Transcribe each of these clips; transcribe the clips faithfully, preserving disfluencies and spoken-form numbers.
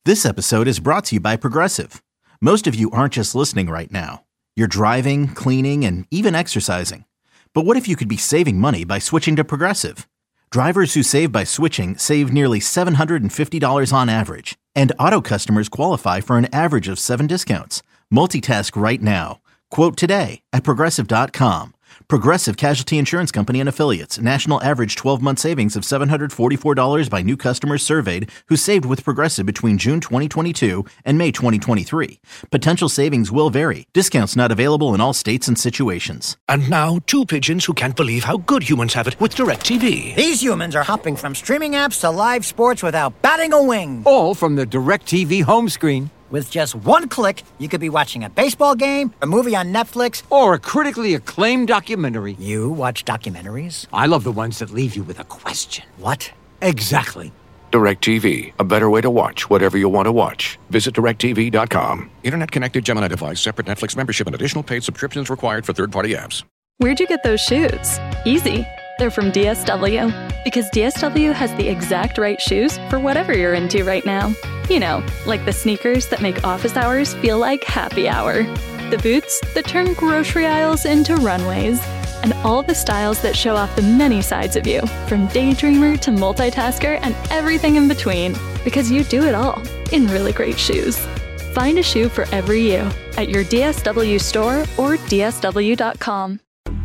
This episode is brought to you by Progressive. Most of you aren't just listening right now. You're driving, cleaning, and even exercising. But what if you could be saving money by switching to Progressive? Drivers who save by switching save nearly seven hundred fifty dollars on average. And auto customers qualify for an average of seven discounts. Multitask right now. Quote today at Progressive dot com. Progressive Casualty Insurance Company and Affiliates. National average twelve-month savings of seven hundred forty-four dollars by new customers surveyed who saved with Progressive between June twenty twenty-two and May twenty twenty-three. Potential savings will vary. Discounts not available in all states and situations. And now, two pigeons who can't believe how good humans have it with DirecTV. These humans are hopping from streaming apps to live sports without batting a wing. All from the DirecTV home screen. With just one click, you could be watching a baseball game, a movie on Netflix, or a critically acclaimed documentary. You watch documentaries? I love the ones that leave you with a question. What? Exactly. DirecTV, a better way to watch whatever you want to watch. Visit direct T V dot com. Internet-connected Gemini device, separate Netflix membership, and additional paid subscriptions required for third-party apps. Where'd you get those shoes? Easy. They're from D S W. Because D S W has the exact right shoes for whatever you're into right now. You know, like the sneakers that make office hours feel like happy hour. The boots that turn grocery aisles into runways. And all the styles that show off the many sides of you, from daydreamer to multitasker and everything in between. Because you do it all in really great shoes. Find a shoe for every you at your D S W store or D S W dot com.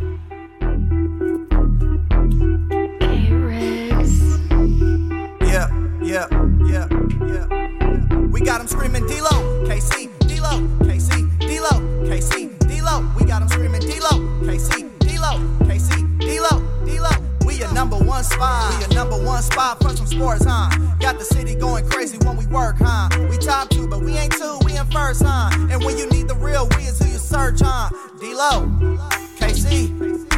Yeah, yeah, yeah, yeah. We got them screaming D-Lo, K C, D-Lo, K C, D-Lo, K C, D-Lo. We got them screaming D-Lo, K C, D-Lo, K C, D-Lo, D-Lo. We your number one spot, we your number one spot for some sports, huh? Got the city going crazy when we work, huh? We top two, but we ain't two, we in first, huh? And when you need the real, we is who you search, huh? D-Lo, K C,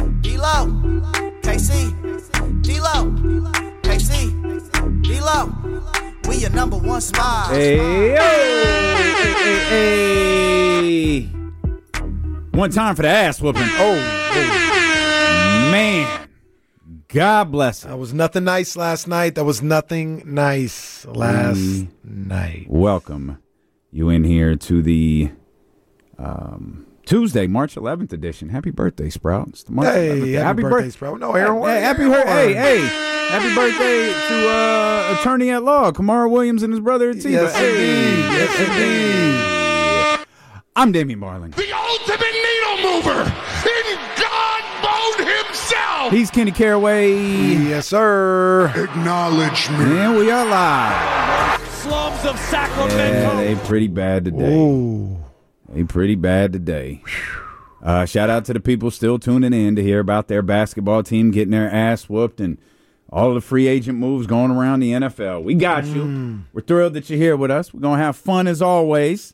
D-Lo, K C, D-Lo, K C, D-Lo. We your number one spot. Hey, hey, hey, hey, hey. One time for the ass whooping. Oh, oh, man. God bless it. That was nothing nice last night. That was nothing nice last mm. night. Welcome you in here to the um, Tuesday, March eleventh edition. Happy birthday, Sprout. It's the March hey, eleventh. happy, happy birthday, birth- Sprout. No, Aaron. Hey, happy birthday. Hey, hey. Happy birthday to uh, attorney at law, Kamara Williams and his brother Atiba. Yes, hey, indeed. Yes, indeed. I'm Damian Marlin. The ultimate needle mover in God mode himself. He's Kenny Caraway. Yes, sir. Acknowledge me. And we are live. Slums of Sacramento. Yeah, they pretty bad today. Ooh. They pretty bad today. Uh, shout out to the people still tuning in to hear about their basketball team getting their ass whooped and all the free agent moves going around the N F L. We got you. Mm. We're thrilled that you're here with us. We're going to have fun as always.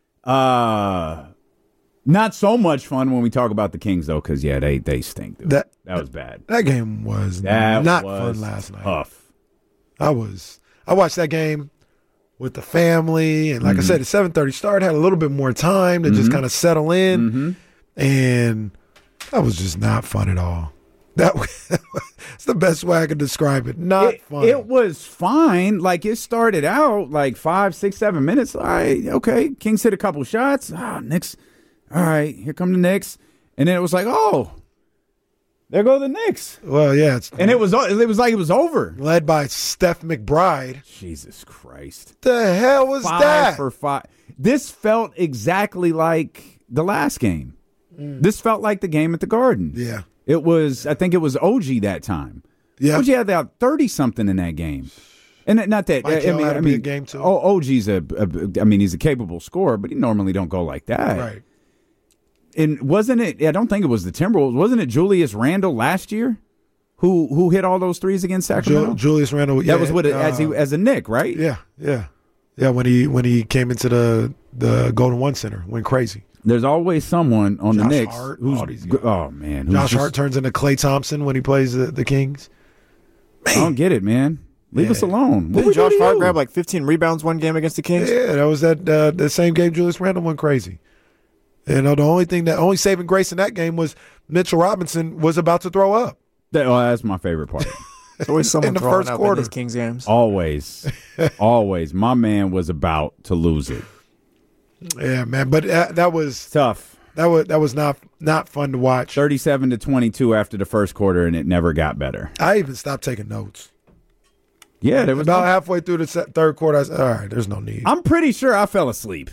Uh, not so much fun when we talk about the Kings, though, because, yeah, they, they stink. Dude. That, that was bad. That game was that not was fun last night. Tough. I was. I watched that game with the family, and like mm-hmm. I said, the seven thirty start, had a little bit more time to mm-hmm. just kind of settle in, mm-hmm. and that was just not fun at all. That That's the best way I could describe it. Not it, fun. It was fine. Like, it started out like five, six, seven minutes. All right, okay. Kings hit a couple shots. Ah, Knicks. All right, here come the Knicks. And then it was like, oh, there go the Knicks. Well, yeah. It's, and it was it was like it was over. Led by Steph McBride. Jesus Christ. The hell was five that? for five. This felt exactly like the last game. Mm. This felt like the game at the Garden. Yeah. It was, I think it was O G that time. Yeah. O G had about thirty-something in that game. And not that, Mike I mean, had I to mean, be a game too. O G's a, a, I mean, he's a capable scorer, but he normally don't go like that. Right. And wasn't it, I don't think it was the Timberwolves, wasn't it Julius Randle last year who who hit all those threes against Sacramento? Ju- Julius Randle. That yeah, was what, it, uh, as, he, as a Knick, right? Yeah, yeah. Yeah, when he when he came into the, the Golden One Center, went crazy. There's always someone on Josh the Knicks Hart, who's oh, oh man, who's Josh just, Hart turns into Klay Thompson when he plays the, the Kings. Man. I don't get it, man. Leave yeah. us alone. Didn't Josh Hart grab like fifteen rebounds one game against the Kings? Yeah, that was that uh, the same game Julius Randle went crazy. You know, the only thing that only saving grace in that game was Mitchell Robinson was about to throw up. That, oh, that's my favorite part. There's always someone in the throwing first up quarter. in these Kings games. Always. Always. My man was about to lose it. Yeah, man. But uh, that was tough. That was that was not not fun to watch. thirty-seven to twenty-two after the first quarter, and it never got better. I even stopped taking notes. Yeah, there was about no- halfway through the se- third quarter. I said, "All right, there's no need." I'm pretty sure I fell asleep.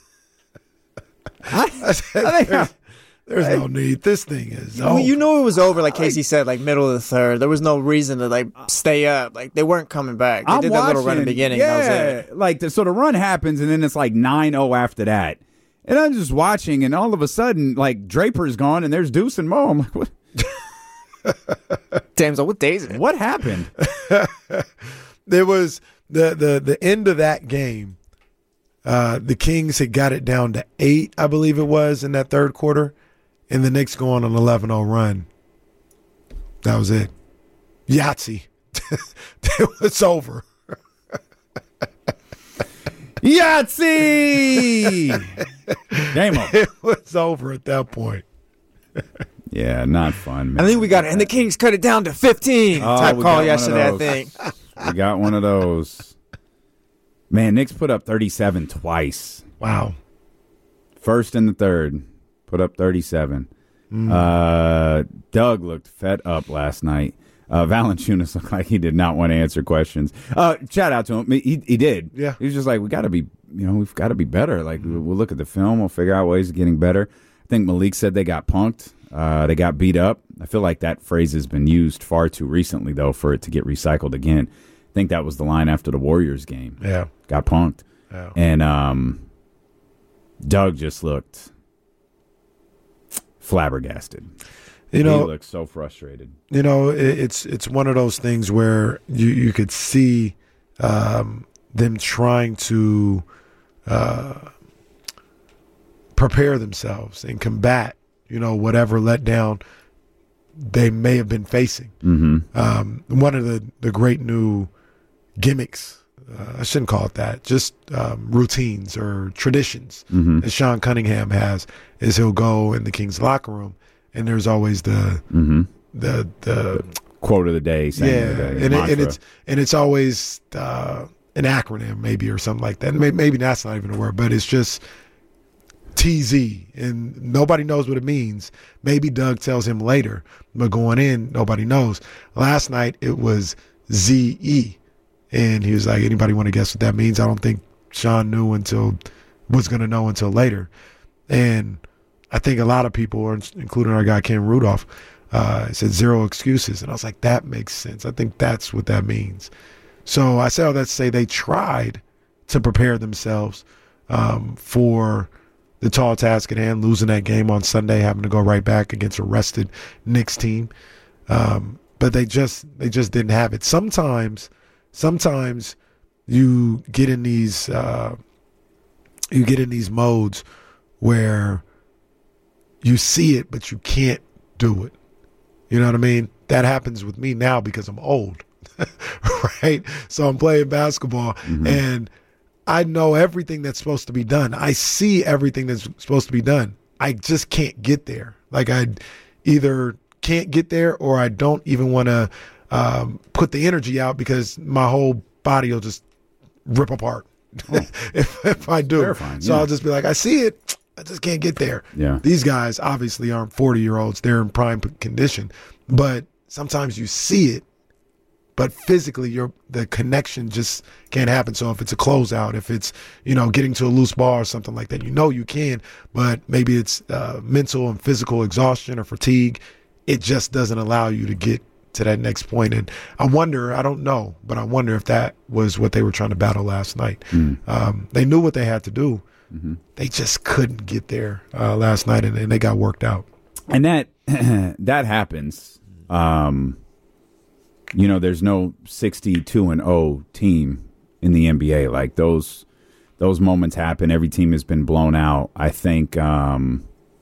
I, I said, I think there's, I- there's no need. This thing is. I mean, you over. knew it was over, like Casey said, like middle of the third. There was no reason to like stay up. Like they weren't coming back. They I'm did that little run in watching- the beginning. Yeah, That was it. like the, so the run happens, and then it's like nine oh after that. And I'm just watching, and all of a sudden, like Draper's gone, and there's Deuce and Mo. I'm like, what? Damn, so what day is it? What happened? There was the the the end of that game. Uh, the Kings had got it down to eight, I believe it was, in that third quarter, and the Knicks go on an eleven oh run. That was it. Yahtzee. It was over. Yahtzee! Game over. It was over at that point. Yeah, not fun, man. I think we got it. And the Kings cut it down to fifteen. Oh, Type we call got one of yesterday, I those. think. We got one of those. Man, Knicks put up thirty-seven twice. Wow. First and the third, put up thirty-seven. Mm. Uh, Doug looked fed up last night. Uh, Valanciunas looked like he did not want to answer questions. Uh, shout out to him. He he did. Yeah. He was just like, we got to be, you know, we've got to be better. Like, we'll look at the film. We'll figure out ways of getting better. I think Malik said they got punked. Uh, they got beat up. I feel like that phrase has been used far too recently, though, for it to get recycled again. I think that was the line after the Warriors game. Yeah. Got punked. Yeah. And um, Doug just looked flabbergasted. You know, he looked so frustrated. You know, it, it's it's one of those things where you, you could see um, them trying to uh, prepare themselves and combat, you know, whatever letdown they may have been facing. Mm-hmm. Um, one of the, the great new gimmicks, uh, I shouldn't call it that, just um, routines or traditions Mhm. that Sean Cunningham has is he'll go in the Kings locker room and there's always the Mm-hmm. the the Quote of the day, saying yeah, of the day, and, it, and mantra. it's and it's always uh, an acronym maybe or something like that. Maybe, maybe that's not even a word, but it's just T Z, and nobody knows what it means. Maybe Doug tells him later, but going in, nobody knows. Last night it was Z E, and he was like, "Anybody want to guess what that means?" I don't think Sean knew until was going to know until later, and I think a lot of people, including our guy Ken Rudolph, uh, said zero excuses, and I was like, that makes sense. I think that's what that means. So I say all that to say they tried to prepare themselves um, for the tall task at hand, losing that game on Sunday, having to go right back against a rested Knicks team, um, but they just they just didn't have it. Sometimes, sometimes you get in these uh, you get in these modes where you see it, but you can't do it. You know what I mean? That happens with me now because I'm old, right? So I'm playing basketball, Mm-hmm. and I know everything that's supposed to be done. I see everything that's supposed to be done. I just can't get there. Like I either can't get there or I don't even want to um, put the energy out because my whole body will just rip apart Oh. if, if I do. Terrifying, so yeah. I'll just be like, I see it. I just can't get there. Yeah. These guys obviously aren't forty-year-olds. They're in prime condition. But sometimes you see it, but physically you're, the connection just can't happen. So if it's a closeout, if it's, you know, getting to a loose ball or something like that, you know you can, but maybe it's uh, mental and physical exhaustion or fatigue. It just doesn't allow you to get to that next point. And I wonder, I don't know, but I wonder if that was what they were trying to battle last night. Mm. Um, they knew what they had to do. Mm-hmm. They just couldn't get there uh, last night, and, and they got worked out. And that that happens. Um, you know, there's no sixty-two and oh team in the N B A. Like those those moments happen. Every team has been blown out. I think um,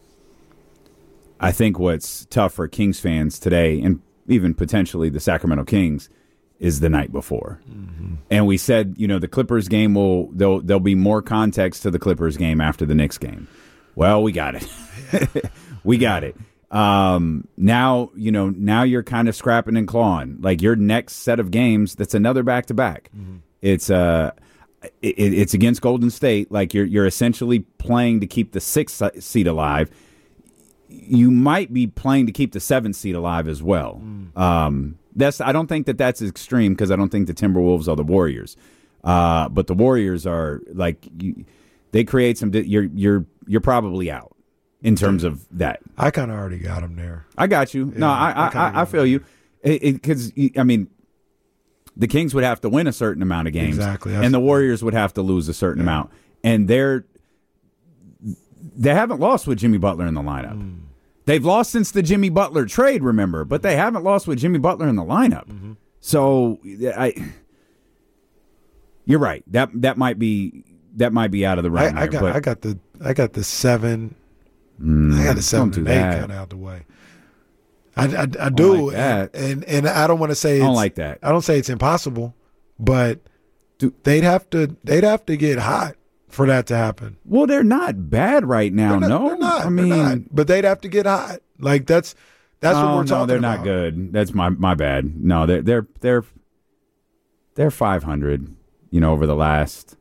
I think what's tough for Kings fans today, and even potentially the Sacramento Kings, is the night before. Mm-hmm. And we said, you know, the Clippers game will there'll there'll be more context to the Clippers game after the Knicks game. Well, we got it. we got it. Um, now, you know, now you're kind of scrapping and clawing. Like your next set of games, that's another back to back. It's uh, it, it's against Golden State. Like you're you're essentially playing to keep the sixth seed alive. You might be playing to keep the seventh seed alive as well. Mm. Um, that's I don't think that that's extreme because I don't think the Timberwolves are the Warriors. Uh, but the Warriors are like you, they create some. You're you're you're probably out. In terms of that, I kind of already got him there. I got you. Yeah, no, I I, I, I feel you. Because, I mean, the Kings would have to win a certain amount of games. Exactly. And the Warriors would have to lose a certain yeah. amount. And they're they haven't lost with Jimmy Butler in the lineup. Mm. They've lost since the Jimmy Butler trade, remember, but they haven't lost with Jimmy Butler in the lineup. Mm-hmm. So I, you're right. That that might be that might be out of the realm. I, I there, got but, I got the I got the seven. Mm, I got a seven and eight kind of out the way. I, I, I do, like that. and, and and I don't want to say I it's, don't like that. I don't say it's impossible, but Dude, they'd have to they'd have to get hot for that to happen. Well, they're not bad right now. They're not, no, they're not, I mean, they're not, but they'd have to get hot. Like that's that's oh, what we're no, talking they're about. not good. That's my my bad. No, they're they're they're they're five hundred. You know, over the last.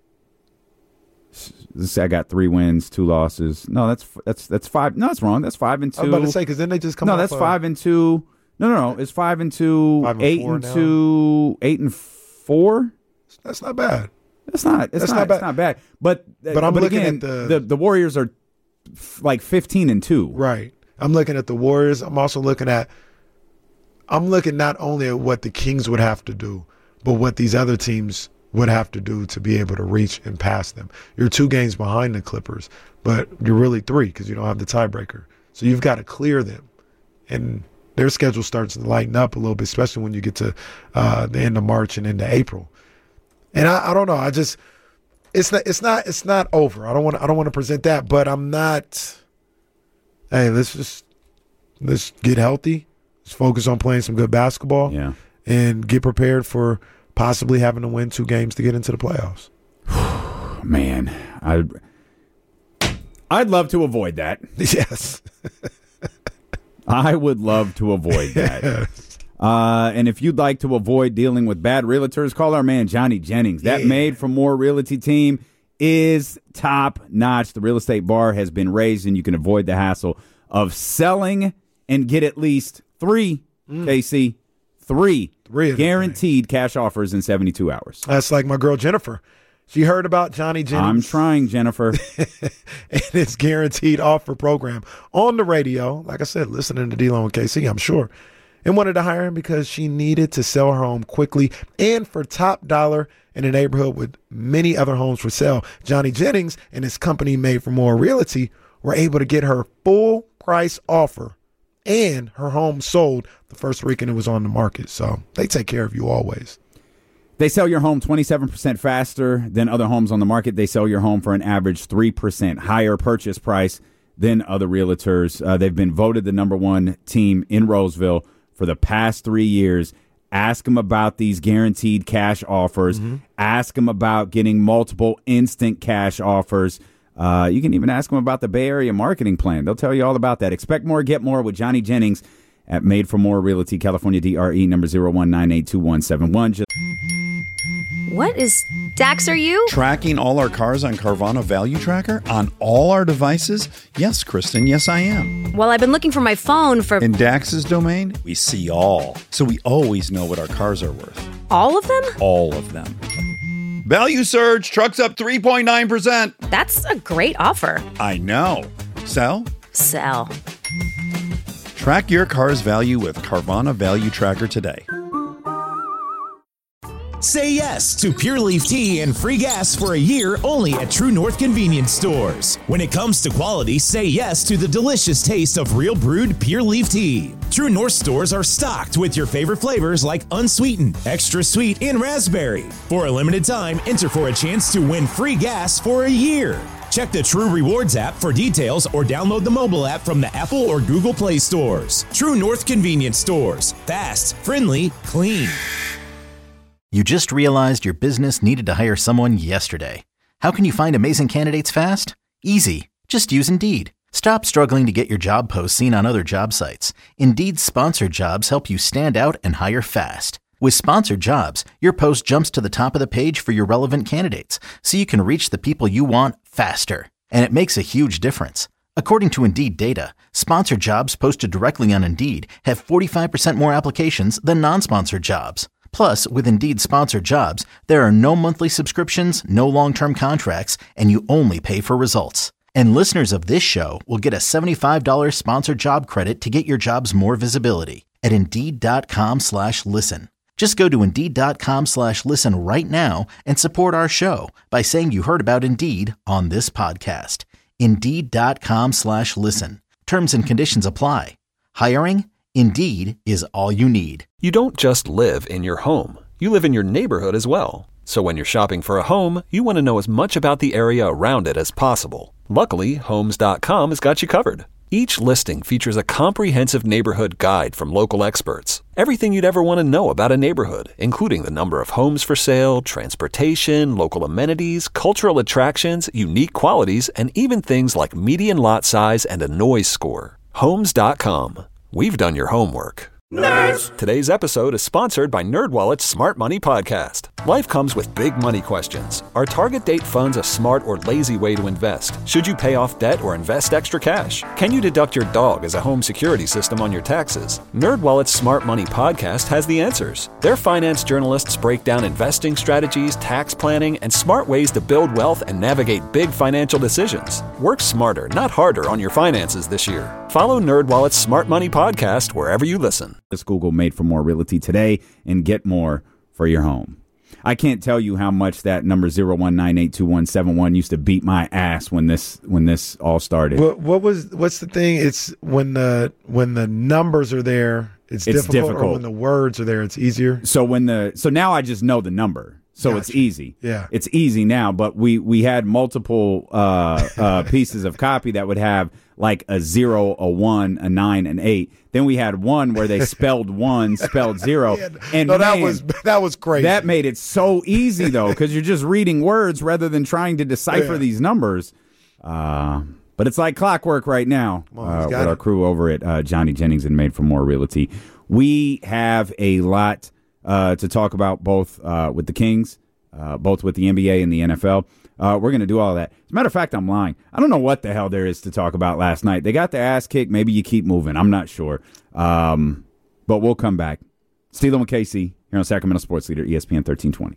I got three wins, two losses. No, that's that's that's five. No, that's wrong. That's five and two. I was about to say because then they just come. No, that's of, five and two. No, no, no. It's five and two. Five and eight four and now. two. Eight and four. That's not bad. That's not. It's that's not. not bad. It's not bad. But but I'm but looking again, at the, the the Warriors are f- like fifteen and two. Right. I'm looking at the Warriors. I'm also looking at. I'm looking not only at what the Kings would have to do, but what these other teams would have to do to be able to reach and pass them. You're two games behind the Clippers, but you're really three because you don't have the tiebreaker. So you've got to clear them. And their schedule starts to lighten up a little bit, especially when you get to uh, the end of March and into April. And I, I don't know. I just it's not it's not it's not over. I don't want I don't want to present that, but I'm not. Hey, let's just let's get healthy. Let's focus on playing some good basketball. Yeah. And get prepared for possibly having to win two games to get into the playoffs. Man, I I'd love to avoid that. Yes. I would love to avoid that. Yes. Uh, and if you'd like to avoid dealing with bad realtors, call our man Johnny Jennings. That Yeah. Made for More Realty team is top notch. The real estate bar has been raised, and you can avoid the hassle of selling and get at least three, mm. K C, three, three guaranteed cash offers in seventy-two hours. That's like my girl Jennifer. She heard about Johnny Jennings. I'm trying, Jennifer. And its guaranteed offer program on the radio. Like I said, listening to D-Lo and K C, I'm sure. And wanted to hire him because she needed to sell her home quickly and for top dollar in a neighborhood with many other homes for sale. Johnny Jennings and his company Made for More Realty were able to get her full price offer and her home sold the first weekend it was on the market. So they take care of you always. They sell your home twenty-seven percent faster than other homes on the market. They sell your home for an average three percent higher purchase price than other realtors. Uh, they've been voted the number one team in Roseville for the past three years. Ask them about these guaranteed cash offers. Mm-hmm. Ask them about getting multiple instant cash offers. Uh, you can even ask them about the Bay Area marketing plan. They'll tell you all about that. Expect more, get more with Johnny Jennings at Made for More Realty, California, D R E number zero one nine eight two one seven one. Just- What is Dax, are you? Tracking all our cars on Carvana Value Tracker on all our devices? Yes, Kristen, yes, I am. Well, I've been looking for my phone for... In Dax's domain, we see all. So we always know what our cars are worth. All of them? All of them. Value surge, trucks up three point nine percent. That's a great offer. I know. Sell? Sell. Track your car's value with Carvana Value Tracker today. Say yes to Pure Leaf Tea and free gas for a year only at True North Convenience Stores. When it comes to quality, say yes to the delicious taste of real brewed Pure Leaf Tea. True North stores are stocked with your favorite flavors like unsweetened, extra sweet, and raspberry. For a limited time, enter for a chance to win free gas for a year. Check the True Rewards app for details or download the mobile app from the Apple or Google Play stores. True North Convenience Stores. Fast, friendly, clean. You just realized your business needed to hire someone yesterday. How can you find amazing candidates fast? Easy. Just use Indeed. Stop struggling to get your job post seen on other job sites. Indeed's sponsored jobs help you stand out and hire fast. With sponsored jobs, your post jumps to the top of the page for your relevant candidates, so you can reach the people you want faster. And it makes a huge difference. According to Indeed data, sponsored jobs posted directly on Indeed have forty-five percent more applications than non-sponsored jobs. Plus, with Indeed sponsored jobs, there are no monthly subscriptions, no long-term contracts, and you only pay for results. And listeners of this show will get a seventy-five dollars sponsored job credit to get your jobs more visibility at Indeed.com slash listen. Just go to Indeed.com slash listen right now and support our show by saying you heard about Indeed on this podcast. Indeed.com slash listen. Terms and conditions apply. Hiring? Indeed is all you need. You don't just live in your home. You live in your neighborhood as well. So when you're shopping for a home, you want to know as much about the area around it as possible. Luckily, Homes dot com has got you covered. Each listing features a comprehensive neighborhood guide from local experts. Everything you'd ever want to know about a neighborhood, including the number of homes for sale, transportation, local amenities, cultural attractions, unique qualities, and even things like median lot size and a noise score. Homes dot com. We've done your homework. Nerds! Today's episode is sponsored by NerdWallet's Smart Money Podcast. Life comes with big money questions. Are target date funds a smart or lazy way to invest? Should you pay off debt or invest extra cash? Can you deduct your dog as a home security system on your taxes? NerdWallet's Smart Money Podcast has the answers. Their finance journalists break down investing strategies, tax planning, and smart ways to build wealth and navigate big financial decisions. Work smarter, not harder on your finances this year. Follow NerdWallet's Smart Money Podcast wherever you listen. Google Made for More Realty today and get more for your home. I can't tell you how much that number zero one nine eight two one seven one used to beat my ass when this when this all started. What, what was what's the thing? It's when the when the numbers are there, it's, it's difficult, difficult. Or when the words are there, it's easier. So when the so now I just know the number. So gotcha. It's easy. Yeah. It's easy now, but we we had multiple uh, uh, pieces of copy that would have like a zero, a one, a nine, an eight. Then we had one where they spelled one, spelled zero. Yeah, and no, that man, was that was crazy. That made it so easy though, because you're just reading words rather than trying to decipher yeah. these numbers. Uh, but it's like clockwork right now well, uh, with it. our crew over at uh, Johnny Jennings and Made for More Realty. We have a lot uh, to talk about, both uh, with the Kings, uh, both with the N B A and the N F L. Uh, we're going to do all of that. As a matter of fact, I'm lying. I don't know what the hell there is to talk about last night. They got their ass kicked. Maybe you keep moving. I'm not sure. Um, but we'll come back. Steelo and K C here on Sacramento Sports Leader, E S P N thirteen twenty.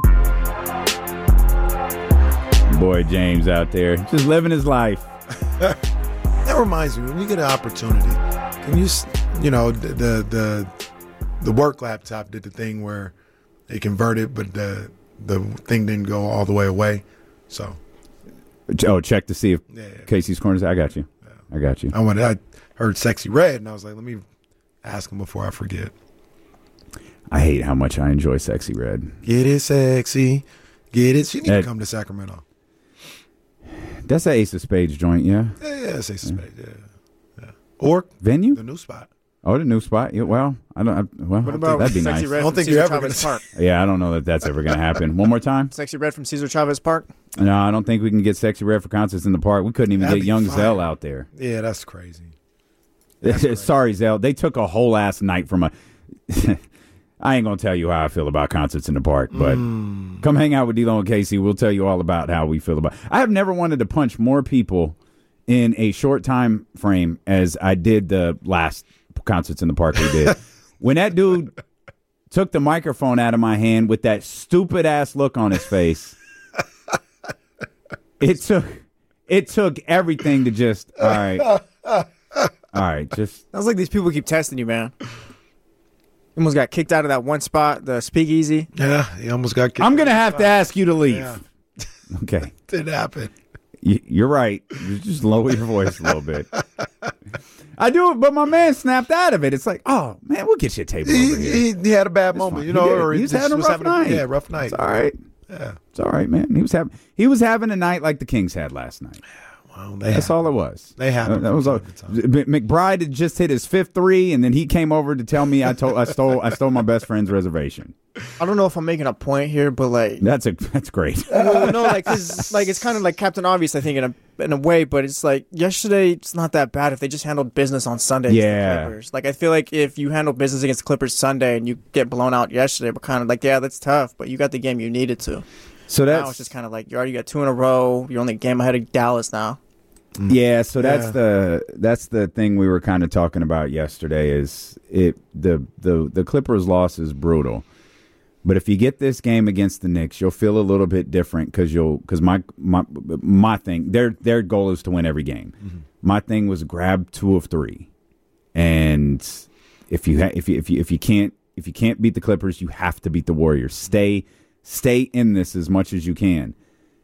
Boy, James out there just living his life. That reminds me, when you get an opportunity, can you, you know, the, the the the work laptop did the thing where they converted, but the the thing didn't go all the way away. So, oh, check to see if yeah, yeah. Casey's Corners. I got you. Yeah. I got you. I went. I heard Sexy Red, and I was like, let me ask him before I forget. I hate how much I enjoy Sexy Red. Get it, sexy. Get it. She need that, to come to Sacramento. That's an Ace of Spades joint, yeah. Yeah, yeah, it's Ace of Spades. Yeah, yeah. Or venue, the new spot. Oh, the new spot. Yeah, well, I don't. I, well, what about that'd be Sexy nice. Red I don't from think Cesar you're ever Chavez gonna... Park. Yeah, I don't know that that's ever going to happen. One more time. Sexy Red from Cesar Chavez Park. No, I don't think we can get Sexy Red for concerts in the park. We couldn't even That'd get be Young fine. Zell out there. Yeah, that's crazy. That's crazy. Sorry, Zell. They took a whole ass night from a. I ain't gonna tell you how I feel about concerts in the park, but mm. come hang out with D-Lo and Casey. We'll tell you all about how we feel about. I have never wanted to punch more people in a short time frame as I did the last concerts in the park we did. When that dude took the microphone out of my hand with that stupid ass look on his face, it took it took everything to just all right, all right. Just sounds like these people keep testing you, man. You almost got kicked out of that one spot, the Speakeasy. Yeah, he almost got kicked. I'm gonna have to ask you to leave. Yeah. Okay, didn't happen. You're right. Just lower your voice a little bit. I do it, but my man snapped out of it. It's like, oh, man, we'll get you a table he, over here. He, he had a bad it's moment, fine. you know. He, or he was just having a was rough having night. A, yeah, rough night. It's all right. Yeah. It's all right, man. He was having he was having a night like the Kings had last night. Well, they That's have, all it was. They have. Uh, that was all. McBride had just hit his fifth three, and then he came over to tell me I told I stole I stole my best friend's reservation. I don't know if I'm making a point here, but like that's a that's great. Well, no, like cause, like it's kind of like Captain Obvious, I think, in a in a way. But it's like yesterday, it's not that bad if they just handled business on Sunday. Yeah. Against the Clippers. Like I feel like if you handle business against the Clippers Sunday and you get blown out yesterday, but kind of like yeah, that's tough. But you got the game you needed to. So that's now it's just kind of like you already got two in a row. You're only a game ahead of Dallas now. Yeah, so that's Yeah. the that's the thing we were kind of talking about yesterday. Is it the the the Clippers' loss is brutal, but if you get this game against the Knicks, you'll feel a little bit different because you'll because my my my thing their their goal is to win every game. Mm-hmm. My thing was grab two of three, and if you ha- if you if you if you can't if you can't beat the Clippers, you have to beat the Warriors. Stay stay in this as much as you can.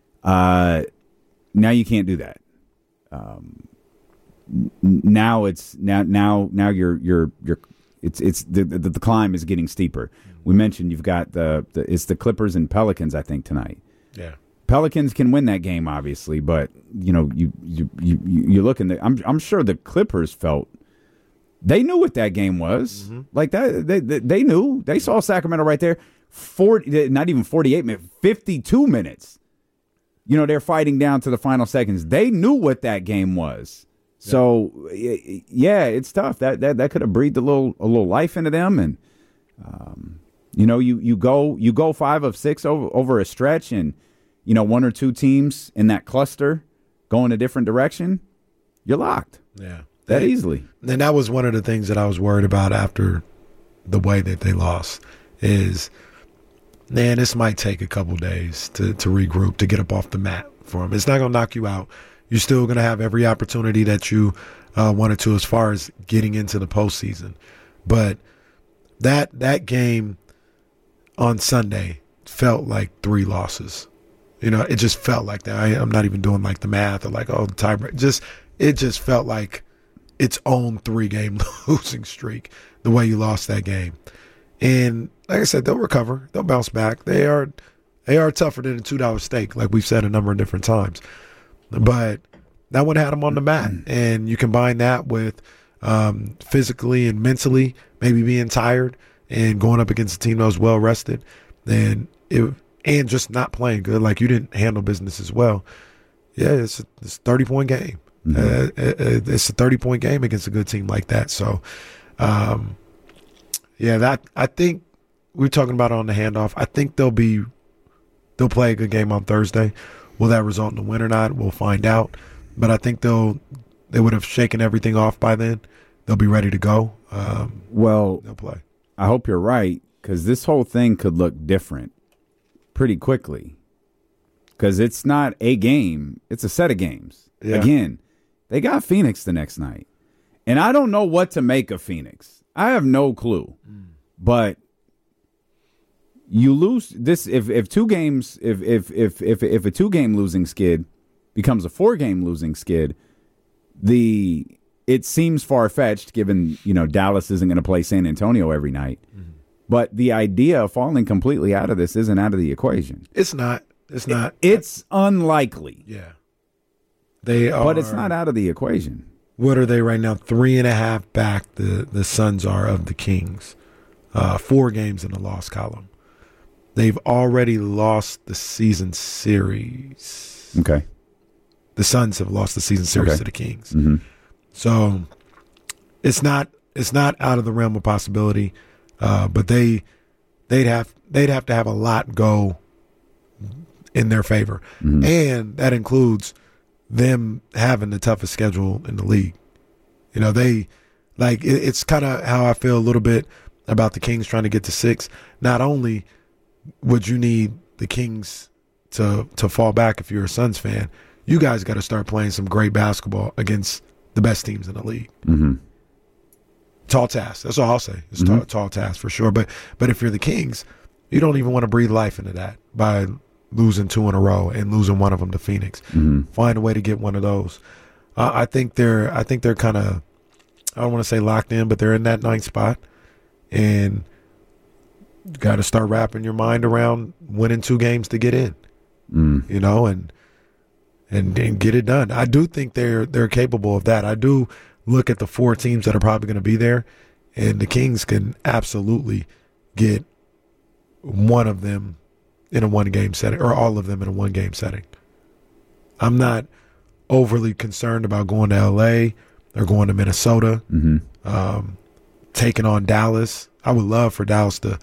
Uh, now you can't do that. Um, n- now it's now now now you're you're you're it's it's the the, the climb is getting steeper. We mentioned you've got the, the it's the Clippers and Pelicans I think tonight. Yeah. Pelicans can win that game obviously, but you know you you you you look in the I'm I'm sure the Clippers felt they knew what that game was. Mm-hmm. Like that they, they they knew. They saw Sacramento right there. forty not even forty-eight minutes, fifty-two minutes. You know, they're fighting down to the final seconds. They knew what that game was. Yeah. So, yeah, it's tough. That that that could have breathed a little a little life into them. And, um, you know, you, you go you go five of six over, over a stretch and, you know, one or two teams in that cluster go in a different direction, you're locked. Yeah. That they, easily. And that was one of the things that I was worried about after the way that they lost is – man, this might take a couple days to, to regroup, to get up off the mat for them. It's not going to knock you out. You're still going to have every opportunity that you uh, wanted to as far as getting into the postseason. But that that game on Sunday felt like three losses. You know, it just felt like that. I, I'm not even doing like the math or like, oh, the tiebreak. Just, it just felt like its own three-game losing streak, the way you lost that game. And like I said, they'll recover. They'll bounce back. They are they are tougher than a two dollar steak, like we've said a number of different times. But that one had them on the mat. And you combine that with um, physically and mentally maybe being tired and going up against a team that was well-rested and it, and just not playing good, like you didn't handle business as well. Yeah, it's a, it's a thirty-point game. Mm-hmm. Uh, it's a thirty-point game against a good team like that. So, um yeah, that I think we were talking about it on the handoff. I think they'll be they'll play a good game on Thursday. Will that result in a win or not? We'll find out. But I think they'll they would have shaken everything off by then. They'll be ready to go. Um, well, they'll play. I hope you're right because this whole thing could look different pretty quickly. Because it's not a game; it's a set of games. Yeah. Again, they got Phoenix the next night, and I don't know what to make of Phoenix. I have no clue, but you lose this if, if two games if if if if if a two game losing skid becomes a four game losing skid, the it seems far fetched given you know Dallas isn't going to play San Antonio every night, mm-hmm. but the idea of falling completely out of this isn't out of the equation. It's not. It's not. It, it's unlikely. Yeah, they are, but it's not out of the equation. What are they right now? Three and a half back the, the Suns are of the Kings. Uh, four games in the loss column. They've already lost the season series. Okay. The Suns have lost the season series okay. to the Kings. Mm-hmm. So it's not it's not out of the realm of possibility. Uh, but they they'd have they'd have to have a lot go in their favor. Mm-hmm. And that includes them having the toughest schedule in the league. You know, they like it, it's kind of how I feel a little bit about the Kings trying to get to six. Not only would you need the Kings to to fall back if you're a Suns fan, you guys got to start playing some great basketball against the best teams in the league. Mm-hmm. Tall task. That's all I'll say. It's mm-hmm. tall, tall task for sure. But but if you're the Kings, you don't even want to breathe life into that by losing two in a row and losing one of them to Phoenix. Mm-hmm. Find a way to get one of those. Uh, I think they're I think they're kind of, I don't want to say locked in, but they're in that ninth spot. And you got to start wrapping your mind around winning two games to get in. Mm. You know, and and, and get it done. I do think they're they're capable of that. I do look at the four teams that are probably going to be there, and the Kings can absolutely get one of them in a one-game setting, or all of them in a one-game setting. I'm not overly concerned about going to L A or going to Minnesota, mm-hmm. um, taking on Dallas. I would love for Dallas to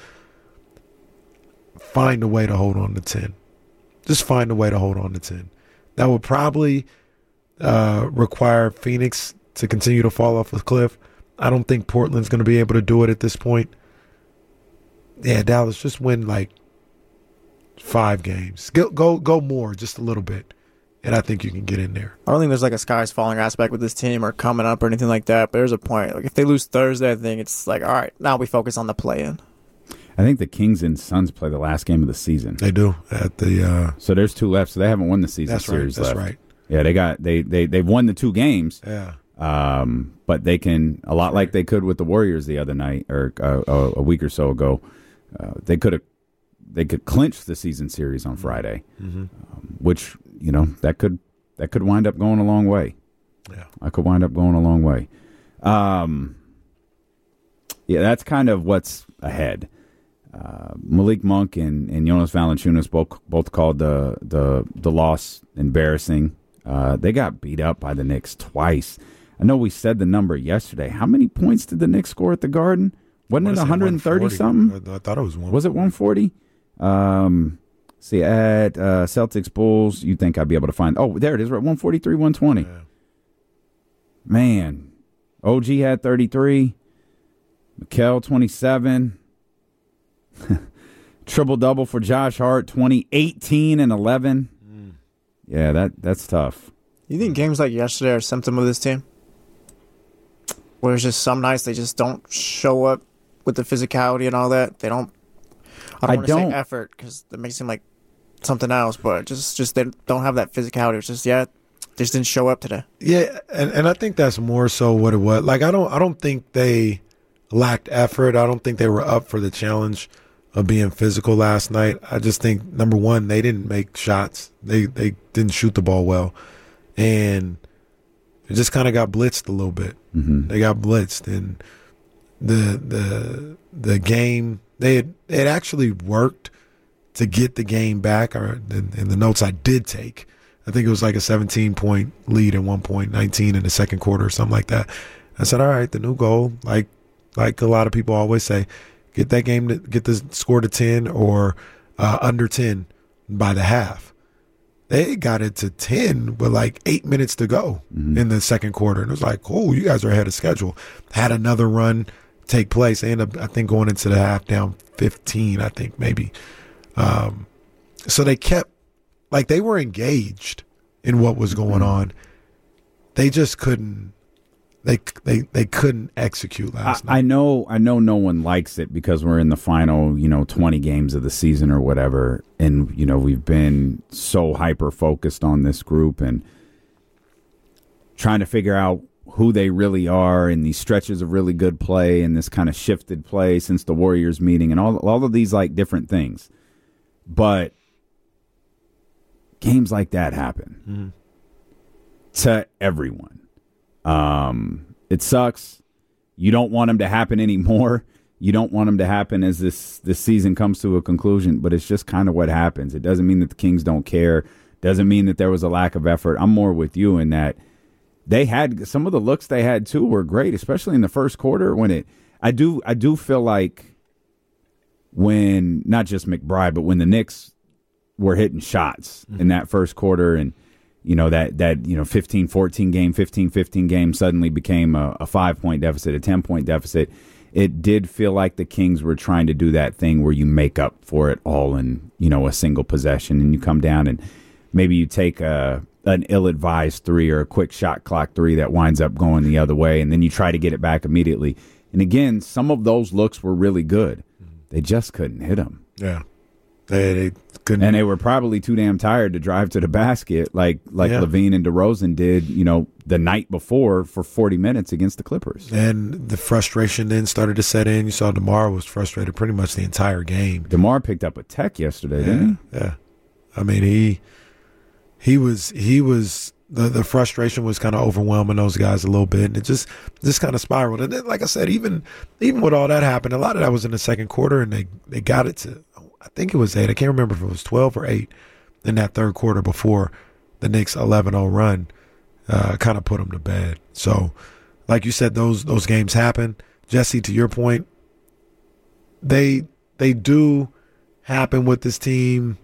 find a way to hold on to ten. Just find a way to hold on to ten. That would probably uh, require Phoenix to continue to fall off a cliff. I don't think Portland's going to be able to do it at this point. Yeah, Dallas, just win like five games. Go go, go more, just a little bit. And I think you can get in there. I don't think there's like a sky's falling aspect with this team or coming up or anything like that. But there's a point. Like if they lose Thursday, I think it's like, all right, now we focus on the play-in. I think the Kings and Suns play the last game of the season. They do at the. Uh, so there's two left. So they haven't won the season that's series right, that's left. right. Yeah, they got they they they've won the two games. Yeah. Um, but they can a lot like they could with the Warriors the other night or uh, a, a week or so ago. Uh, they could have they could clinch the season series on Friday, mm-hmm. um, which you know that could that could wind up going a long way. Yeah, I could wind up going a long way. Um, yeah, that's kind of what's ahead. Uh, Malik Monk and, and Jonas Valanciunas both both called the the the loss embarrassing. Uh, they got beat up by the Knicks twice. I know we said the number yesterday. How many points did the Knicks score at the Garden? Wasn't it one hundred thirty something? I thought it was one. Was it one forty? Um, see, at uh, Celtics Bulls, you'd think I'd be able to find. Oh, there it is, right? one forty-three, one twenty. Yeah. Man, O G had thirty-three. Mikal, twenty-seven. Triple double for Josh Hart, twenty, eighteen, and eleven. Mm. Yeah, that that's tough. You think games like yesterday are a symptom of this team? Where it's just some nights they just don't show up with the physicality and all that. They don't. I don't I want to don't, say effort because it makes it seem like something else, but just just they don't have that physicality. It's just yeah, they just didn't show up today. Yeah, and, and I think that's more so what it was. Like I don't I don't think they lacked effort. I don't think they were up for the challenge of being physical last night. I just think number one, they didn't make shots. They they didn't shoot the ball well, and it just kind of got blitzed a little bit. Mm-hmm. They got blitzed, and the the the game they had it actually worked to get the game back. Or in, in the notes I did take, I think it was like a seventeen point lead at one point, nineteen in the second quarter or something like that. I said, all right, the new goal, like like a lot of people always say, get that game to get the score to ten or uh, under ten by the half. They got it to ten with like eight minutes to go mm-hmm. in the second quarter. And it was like, oh, you guys are ahead of schedule. Had another run take place. They ended up, I think, going into the half down fifteen, I think, maybe. Um, so they kept, like, they were engaged in what was going on. They just couldn't. They they they couldn't execute last I, night. I know I know no one likes it because we're in the final, you know, twenty games of the season or whatever, and you know we've been so hyper focused on this group and trying to figure out who they really are in these stretches of really good play and this kind of shifted play since the Warriors meeting and all all of these like different things, but games like that happen mm-hmm. to everyone. Um, it sucks. You don't want them to happen anymore. You don't want them to happen as this, this season comes to a conclusion, but it's just kind of what happens. It doesn't mean that the Kings don't care. Doesn't mean that there was a lack of effort. I'm more with you in that they had some of the looks they had too were great, especially in the first quarter when it, I do, I do feel like when not just McBride, but when the Knicks were hitting shots mm-hmm. in that first quarter and, you know, that, that you know, fifteen fourteen game, fifteen fifteen game suddenly became a, a five-point deficit, a ten-point deficit. It did feel like the Kings were trying to do that thing where you make up for it all in, you know, a single possession, and you come down and maybe you take a, an ill-advised three or a quick shot clock three that winds up going the other way, and then you try to get it back immediately. And again, some of those looks were really good. They just couldn't hit them. Yeah. They, they couldn't. And they were probably too damn tired to drive to the basket like like yeah. Levine and DeRozan did, you know, the night before for forty minutes against the Clippers. And the frustration then started to set in. You saw DeMar was frustrated pretty much the entire game. DeMar picked up a tech yesterday, yeah, didn't he? Yeah. I mean, he he was he was the the frustration was kind of overwhelming those guys a little bit, and it just just kind of spiraled. And then, like I said, even even with all that happened, a lot of that was in the second quarter, and they they got it to, I think it was eight. I can't remember if it was twelve or eight in that third quarter before the Knicks eleven oh run uh, kind of put them to bed. So, like you said, those those games happen. Jesse, to your point, they they do happen with this team.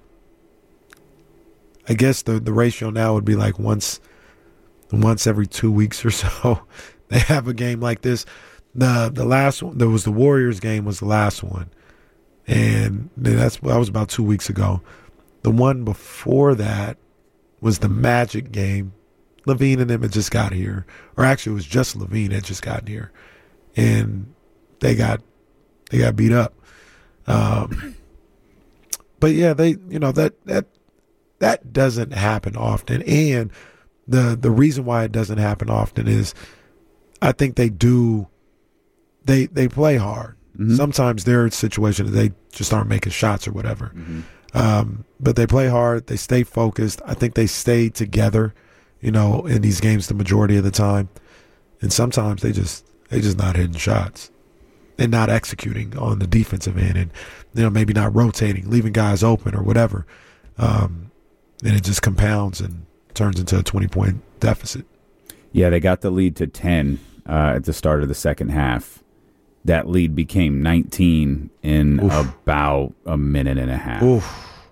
I guess the, the ratio now would be like once once every two weeks or so they have a game like this. The the last one, there was the Warriors game was the last one. And that's that was about two weeks ago. The one before that was the Magic game. Levine and them had just got here. Or actually it was just Levine had just gotten here. And they got they got beat up. Um, but yeah, they you know that that That doesn't happen often. And the the reason why it doesn't happen often is I think they do they they play hard. Mm-hmm. Sometimes there are situations they just aren't making shots or whatever. Mm-hmm. Um, but they play hard, they stay focused. I think they stay together, you know, in these games the majority of the time. And sometimes they just they just not hitting shots and not executing on the defensive end, and you know, maybe not rotating, leaving guys open or whatever. Um And it just compounds and turns into a twenty-point deficit. Yeah, they got the lead to ten uh, at the start of the second half. That lead became nineteen in Oof. about a minute and a half. Oof.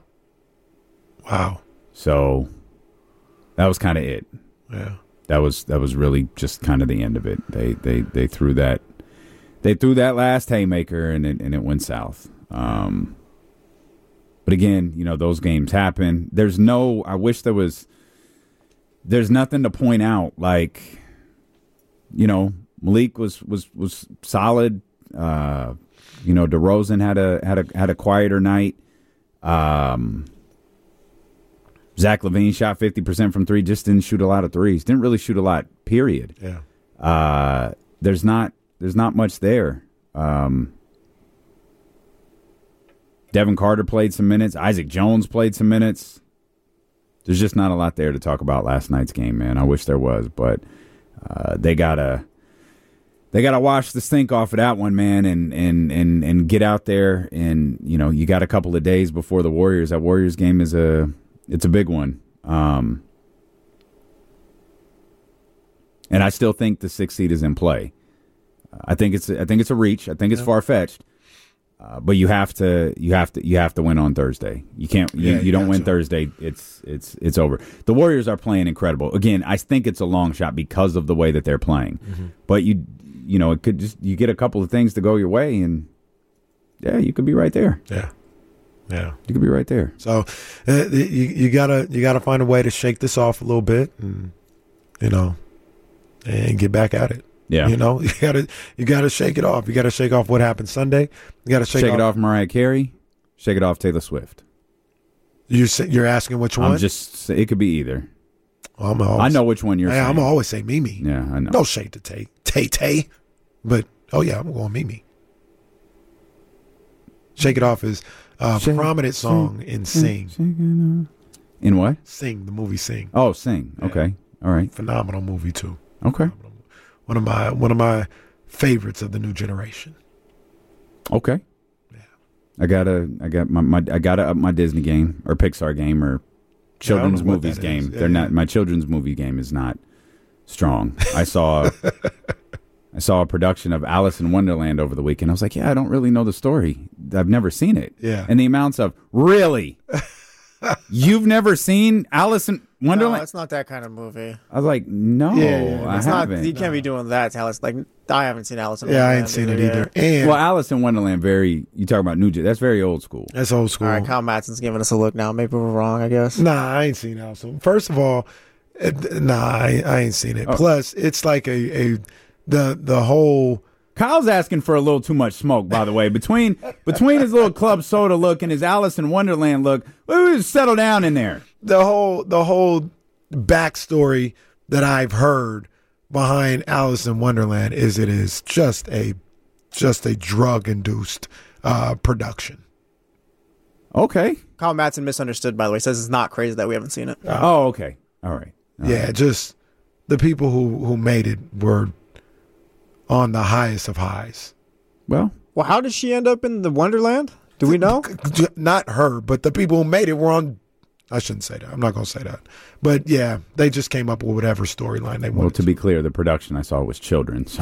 Wow. So that was kind of it. Yeah. That was that was really just kind of the end of it. They they they threw that they threw that last haymaker and it and it went south. Um, But again, you know, those games happen. There's no, I wish there was, there's nothing to point out. Like, you know, Malik was, was, was solid. Uh, you know, DeRozan had a, had a, had a quieter night. Um, Zach LaVine shot fifty percent from three, just didn't shoot a lot of threes. Didn't really shoot a lot, period. Yeah. Uh, there's not, there's not much there. Um, Devin Carter played some minutes. Isaac Jones played some minutes. There's just not a lot there to talk about last night's game, man. I wish there was, but uh, they gotta they gotta wash the stink off of that one, man, and and and and get out there. And you know, you got a couple of days before the Warriors. That Warriors game is a it's a big one. Um, and I still think the sixth seed is in play. I think it's I think it's a reach. I think it's yeah. far fetched. Uh, but you have to, you have to, you have to win on Thursday. You can't, you, yeah, you, you don't win to. Thursday. It's, it's, it's over. The Warriors are playing incredible. Again, I think it's a long shot because of the way that they're playing. Mm-hmm. But you, you know, it could just you get a couple of things to go your way, and yeah, you could be right there. Yeah, yeah, you could be right there. So uh, you you gotta you gotta find a way to shake this off a little bit, and you know, and get back at it. Yeah, you know, you gotta you gotta shake it off. You gotta shake off what happened Sunday. You gotta shake, shake off, it off Mariah Carey. Shake it off Taylor Swift. You're you're asking which one? I'm just it could be either. Well, I'm always, I know which one you're. Hey, saying. I'm gonna always say Mimi. Yeah, I know. Don't shake the Tay Tay Tay, but oh yeah, I'm going Mimi. Shake It Off is a shake, prominent song shake, in Sing. Shake it in what? Sing, the movie Sing. Oh, Sing. Yeah. Okay, all right. Phenomenal movie too. Okay. Phenomenal. One of my one of my favorites of the new generation. Okay. Yeah. I gotta I got my, my I gotta up my Disney game or Pixar game or children's yeah, movies game. Yeah, They're yeah. not my children's movie game is not strong. I saw I saw a production of Alice in Wonderland over the weekend. I was like, yeah, I don't really know the story. I've never seen it. Yeah. And the amounts of really You've never seen Alice in Wonderland? No, it's not that kind of movie. I was like, no, yeah, yeah, I it's haven't. Not, you can't be doing that to Alice. Like, I haven't seen Alice in yeah, Wonderland. I ain't seen either, it either. Yeah. And well, Alice in Wonderland, very, you talk about New Jersey, that's very old school. That's old school. All right, Kyle Madsen's giving us a look now. Maybe we're wrong, I guess. Nah, I ain't seen Alice. First of all, it, nah, I, I ain't seen it. Oh. Plus, it's like a, a the the whole... Kyle's asking for a little too much smoke, by the way. Between between his little club soda look and his Alice in Wonderland look, we just settle down in there. The whole the whole backstory that I've heard behind Alice in Wonderland is it is just a just a drug induced uh, production. Okay. Kyle Matson misunderstood, by the way. Says it's not crazy that we haven't seen it. Oh, okay. All right. All yeah, right. just the people who, who made it were on the highest of highs. Well, well, how did she end up in the Wonderland? Do we know? Not her, but the people who made it were on. I shouldn't say that. I'm not going to say that. But yeah, they just came up with whatever storyline they wanted. Well, to be clear, the production I saw was children, so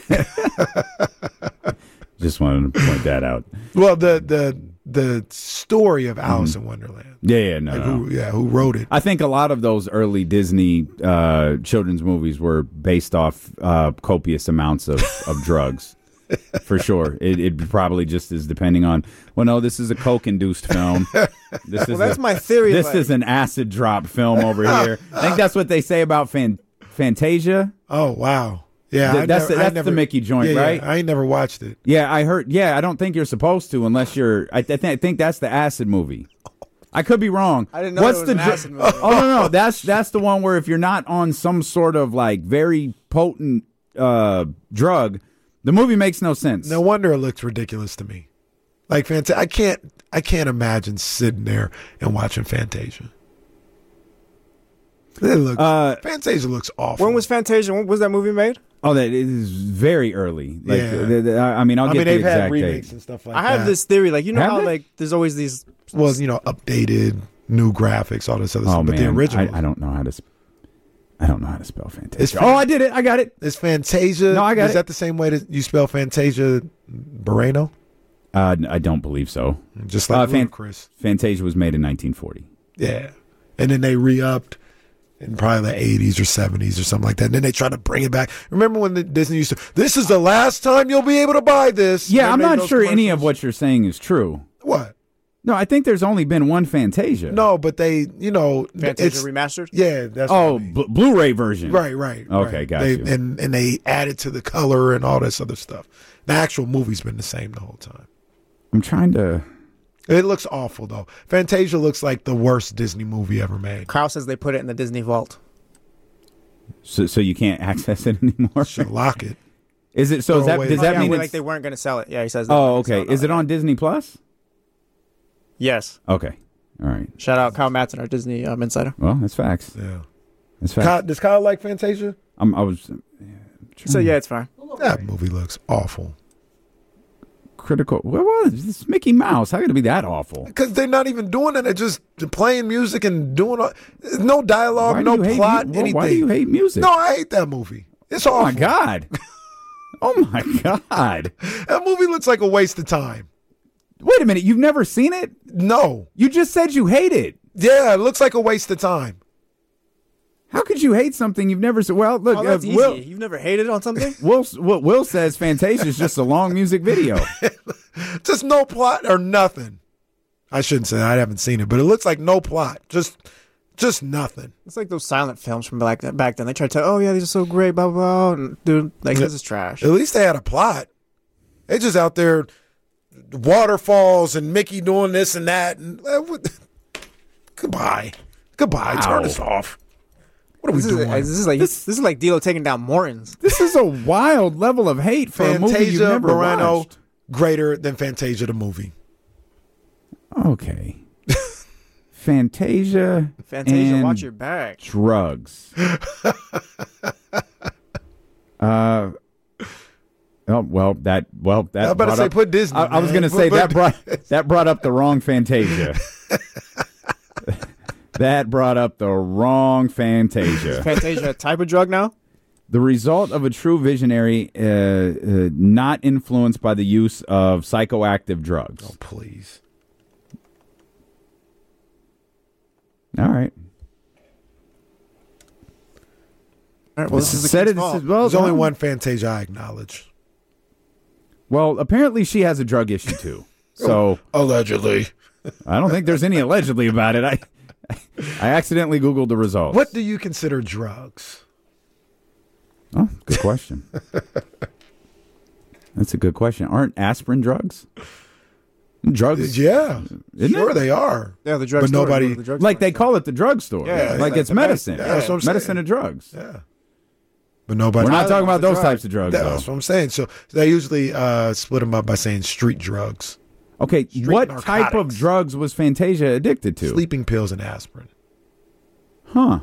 just wanted to point that out. Well, the the the story of Alice mm-hmm. in Wonderland. Yeah, yeah, no, like no. Who, yeah, who wrote it? I think a lot of those early Disney uh, children's movies were based off uh, copious amounts of, of drugs. For sure. It, it probably just is depending on, well, no, this is a coke-induced film. This well, is that's a, my theory. This like... is an acid drop film over here. I think that's what they say about Fan- Fantasia. Oh, wow. Yeah, Th- I that's never, the, that's never, the Mickey joint, yeah, right? Yeah, I ain't never watched it. Yeah, I heard. Yeah, I don't think you're supposed to unless you're. I, th- I think that's the acid movie. I could be wrong. I didn't know What's it was the an dr- acid movie. Oh no, no, that's that's the one where if you're not on some sort of like very potent uh, drug, the movie makes no sense. No wonder it looks ridiculous to me. Like Fantasia, I can't. I can't imagine sitting there and watching Fantasia. It looks, uh, Fantasia looks awful. When was Fantasia? When was that movie made? Oh, that is very early. Like, Yeah. the, the, I mean, I'll I get mean, the they've had exact remakes date. and stuff like I that. have this theory, like you know Have how they? like there's always these. Well, you know, updated, new graphics, all this other Oh stuff. But man, the original, I, I don't know how to. Sp- I don't know how to spell Fantasia. It's oh, I did it. I got it. Is Fantasia? No, I got Is it. that the same way that you spell Fantasia Barreno? Uh, I don't believe so. Just like uh, Fan- Ludacris. Fantasia was made in nineteen forty. Yeah, and then they re-upped in probably the eighties or seventies or something like that. And then they tried to bring it back. Remember when the Disney used to? This is the last time you'll be able to buy this. Yeah, I'm Remember not those sure any of commercials? what you're saying is true. What? No, I think there's only been one Fantasia. No, but they, you know, Fantasia it's remastered. Yeah, that's Oh, what I mean. bl- Blu-ray version. right, right. Okay, right. got they, you. And and they added to the color and all this other stuff. The actual movie's been the same the whole time. I'm trying to. It looks awful though. Fantasia looks like the worst Disney movie ever made. Kyle says they put it in the Disney vault. So, so you can't access it anymore. Should lock it. Is it? So Throw is that, away does the- that yeah, mean like it's? they weren't going to sell it? Yeah, he says. They Oh, weren't gonna okay. sell Is it on Disney Plus? Yes. Okay. All right. Shout out Kyle Matson, our Disney um, insider. Well, that's facts. Yeah. That's facts. Kyle, does Kyle like Fantasia? I'm, I was So yeah, it's fine. That movie looks awful. critical. What was this? Mickey Mouse? How could it be that awful? Because they're not even doing it. They're just playing music and doing all, no dialogue, Why do no you hate plot, mu- well, anything. why do you hate music? No, I hate that movie. It's awful. Oh my god! Oh my god! That movie looks like a waste of time. Wait a minute, you've never seen it? No. You just said you hate it. Yeah, it looks like a waste of time. How could you hate something you've never seen? Well, look, Oh, that's uh, easy. Will, You've never hated on something? Will, what Will says Fantasia is just a long music video. Just no plot or nothing. I shouldn't say that. I haven't seen it, but it looks like no plot. Just just nothing. It's like those silent films from back then. Back then, they tried to, oh yeah, these are so great, blah blah. blah. And dude, like this is trash. At least they had a plot. They just out there waterfalls and Mickey doing this and that. And uh, what- goodbye, goodbye. Wow. Turn this off. What are This we is, doing? this is like this, is like D'Lo taking down Morton's. This is a wild level of hate for a movie you've Fantasia never Morano watched. greater than Fantasia the movie. Okay. Fantasia. Fantasia, and watch your back. Drugs. uh. Oh well, that well that. I was about to brought say, up- put Disney, I, I was man. going to say Put- that put- brought that brought up the wrong Fantasia. That brought up the wrong Fantasia. Fantasia, a type of drug now? The result of a true visionary, uh, uh, not influenced by the use of psychoactive drugs. Oh please. All right. All right, well, this is the Said kid's it- fault. well, There's only no. one Fantasia I acknowledge. Well, apparently she has a drug issue too. So Allegedly. I don't think there's any allegedly about it. I I accidentally Googled the results. What do you consider drugs? Oh, good question. That's a good question. Aren't aspirin drugs? Drugs? Yeah. Isn't sure it? they are. Yeah, the drug But store. nobody- Go to the drug Like store. they call it the drugstore. Yeah, like it's it's like- medicine. Yeah, that's what I'm medicine saying. and drugs. Yeah. But nobody. We're not I talking love about the those drug. types of drugs, That's though. what I'm saying. So they usually uh, split them up by saying street drugs. Okay, Straight what narcotics. type of drugs was Fantasia addicted to? Sleeping pills and aspirin. Huh.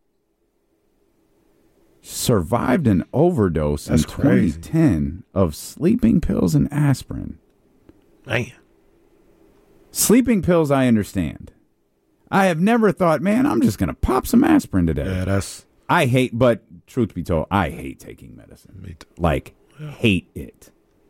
Survived an overdose That's in twenty ten crazy. of sleeping pills and aspirin. Man. Sleeping pills, I understand. I have never thought, man, I'm just going to pop some aspirin today. Yeah, that's... I hate, but truth be told, I hate taking medicine. Me too. Like, Yeah. hate it.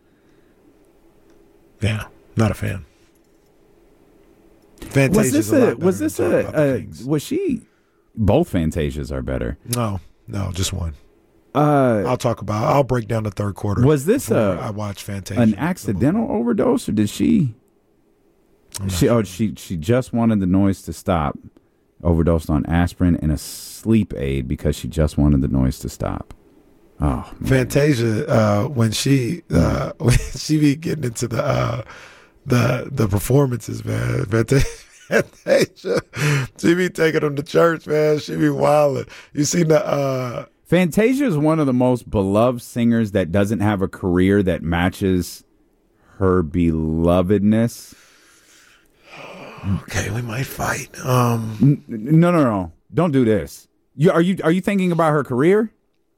Yeah, not a fan. Fantasia's Was this a, lot a, better was this than a, talking about uh, things. was she, both Fantasias are better. No, no, just one. Uh, I'll talk about, I'll break down the third quarter. Was this before a, I watched Fantasia. an accidental overdose, or did she, she, oh, she, she just wanted the noise to stop, overdosed on aspirin and a sleep aid because she just wanted the noise to stop. Oh, man. Fantasia, uh, when she uh, when she be getting into the uh, the the performances, man. Fantasia, Fantasia, she be taking them to church, man. She be wilding. You seen the uh, Fantasia is one of the most beloved singers that doesn't have a career that matches her belovedness. Okay, we might fight. Um, N- no, no, no! Don't do this. You, are you are you thinking about her career?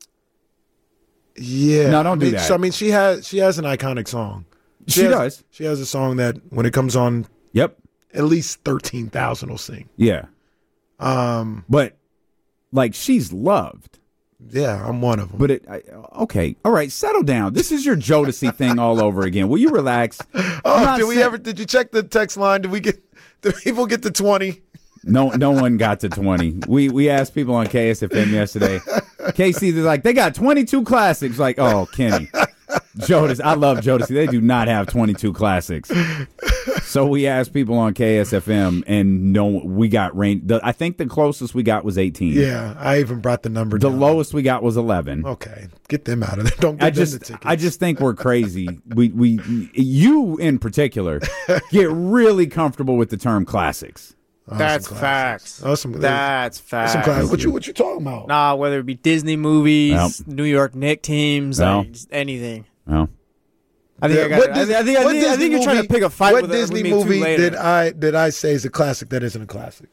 Yeah, No, don't I do mean, that. So, I mean, she has she has an iconic song. She has, does. She has a song that when it comes on, Yep. at least thirteen thousand will sing. Yeah. Um, But like she's loved. yeah, I'm one of them. But it I, okay, all right, settle down. This is your Jodeci thing all over again. Will you relax? Oh, did we ever? Did you check the text line? Did we get? Did people get to twenty? No, no one got to twenty. We we asked people on K S F M yesterday. K C, they're like, they got twenty-two classics. Like, oh, Kenny, Jodeci. I love Jodeci. They do not have twenty-two classics. So we asked people on K S F M, and no, we got rain. The, I think the closest we got was eighteen. Yeah, I even brought the number The down. lowest we got was eleven. Okay, get them out of there. Don't give I them just, the tickets. I just think we're crazy. We, we, you in particular, get really comfortable with the term classics. Oh, That's some facts. Oh, some, That's facts. Some classics. What you what you talking about? Nah, whether it be Disney movies, Well. New York Knicks teams, Well. like just anything. Well, I think Yeah, I got. what I, Disney- think- I think. I what think, I Disney think you're trying to movie- pick a fight What with Disney with me too movie later. did I did I say is a classic that isn't a classic?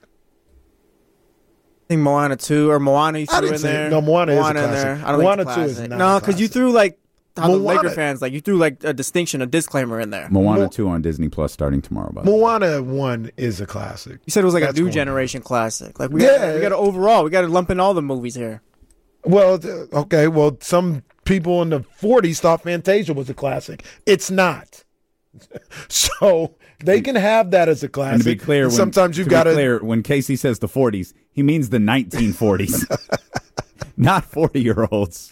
I think Moana two or Moana you I threw didn't in say- there. no, Moana is a in classic. there. I don't Moana think two it's is classic. not No, a because you classic. threw like how the Moana- Laker fans like you threw like a distinction, a disclaimer in there. Moana Mo- two on Disney Plus starting tomorrow. By the way. Moana one is a classic. You said it was like That's a new one. generation classic. Like we Yeah. got, we got to overall, we got to lump in all the movies here. Well, th- okay. Well, some people in the forties thought Fantasia was a classic. It's not. So they can have that as a classic. And to be clear, And when, sometimes you've to got be to. clear when Casey says the forties, he means the nineteen forties, not forty-year-olds.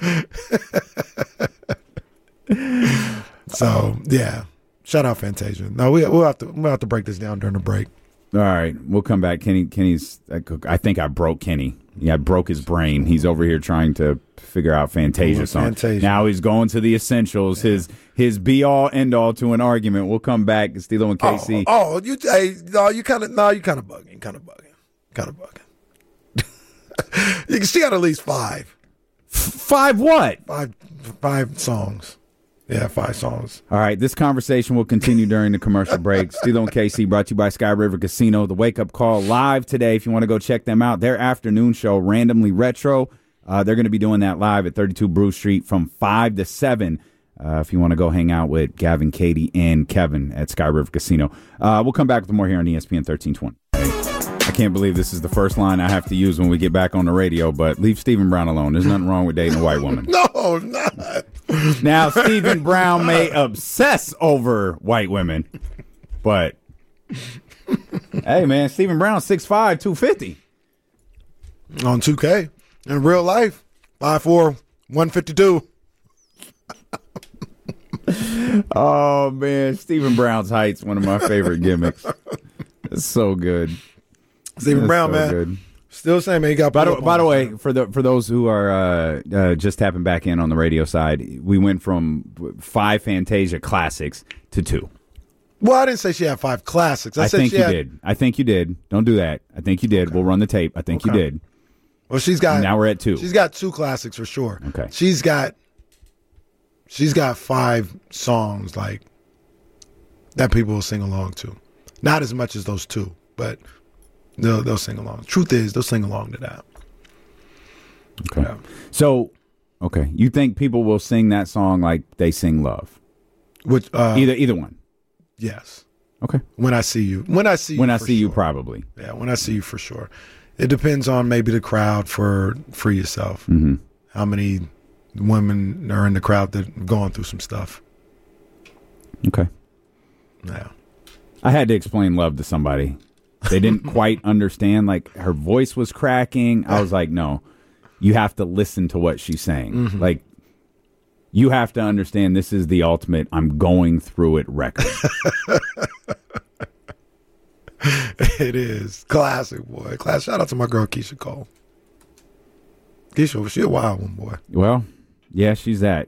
So yeah, shout out Fantasia. No, we we'll have to we'll have to break this down during the break. All right, we'll come back. Kenny, Kenny's. I think I broke Kenny. Yeah, I broke his brain. He's over here trying to figure out Fantasia Ooh, song. Fantasia. Now he's going to the essentials. His his be all end all to an argument. We'll come back. Steelo and K C. Oh, oh, you hey, no, you kind of no, you kind of bugging, kind of bugging, kind of bugging. You can see out at least five, Five what? five, five songs. Yeah, five songs. All right, this conversation will continue during the commercial break. Steelo and K C brought to you by Sky River Casino. The Wake Up Call live today. If you want to go check them out, their afternoon show, Randomly Retro. Uh, they're going to be doing that live at thirty-two Bruce Street from five to seven. Uh, if you want to go hang out with Gavin, Katie, and Kevin at Sky River Casino. Uh, we'll come back with more here on E S P N thirteen twenty. I can't believe this is the first line I have to use when we get back on the radio, but leave Stephen Brown alone. There's nothing wrong with dating a white woman. No, not. Now, Stephen Brown may obsess over white women, but hey, man, Stephen Brown, six five, two fifty. On two K. In real life, five four, one fifty-two. Oh, man, Stephen Brown's height's one of my favorite gimmicks. It's so good. Stephen It's Brown, so man. good. Still the same, man. He got By put the, up by on the it. way, for the for those who are uh, uh, just tapping back in on the radio side, we went from five Fantasia classics to two. Well, I didn't say she had five classics. I, I said think she you had, did. I think you did. Don't do that. I think you did. We'll run the tape. I think you Okay. did. Well, she's got. Now we're at two. She's got two classics for sure. Okay. She's got. She's got five songs like. that people will sing along to. Not as much as those two, but they'll they'll sing along. Truth is, they'll sing along to that. Okay. Yeah. So, okay, you think people will sing that song like they sing Love? Which uh, either either one? Yes. Okay. When I see you, when I see you when I for see sure. you, probably. Yeah, when I see you for sure. It depends on maybe the crowd for Free Yourself. Mm-hmm. How many women are in the crowd that are going through some stuff? Okay. Yeah. I had to explain Love to somebody. They didn't quite understand. Like, her voice was cracking. I was like, no, you have to listen to what she's saying. Mm-hmm. Like, you have to understand this is the ultimate I'm going through it record. It is. Classic, boy. Class. Shout out to my girl, Keisha Cole. Keisha, she a wild one, boy. Well, yeah, she's that.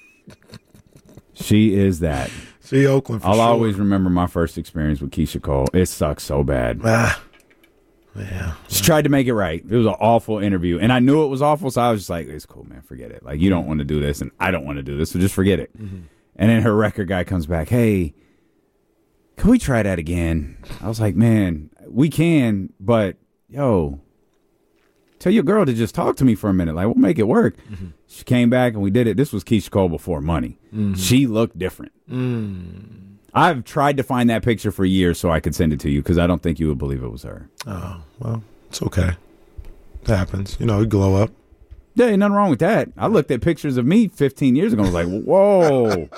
She is that. She Oakland for I'll sure. always remember my first experience with Keisha Cole. It sucks so bad. Ah, yeah. She tried to make it right. It was an awful interview. And I knew it was awful, so I was just like, it's cool, man. Forget it. Like, you don't want to do this, and I don't want to do this, so just forget it. Mm-hmm. And then her record guy comes back, hey, can we try that again? I was like, man, we can, but, yo, tell your girl to just talk to me for a minute. Like, we'll make it work. Mm-hmm. She came back, and we did it. This was Keisha Cole before Money. Mm-hmm. She looked different. Mm. I've tried to find that picture for years so I could send it to you because I don't think you would believe it was her. Oh, well, it's okay. It happens. You know, you glow up. Yeah, ain't nothing wrong with that. I looked at pictures of me fifteen years ago and was like, whoa.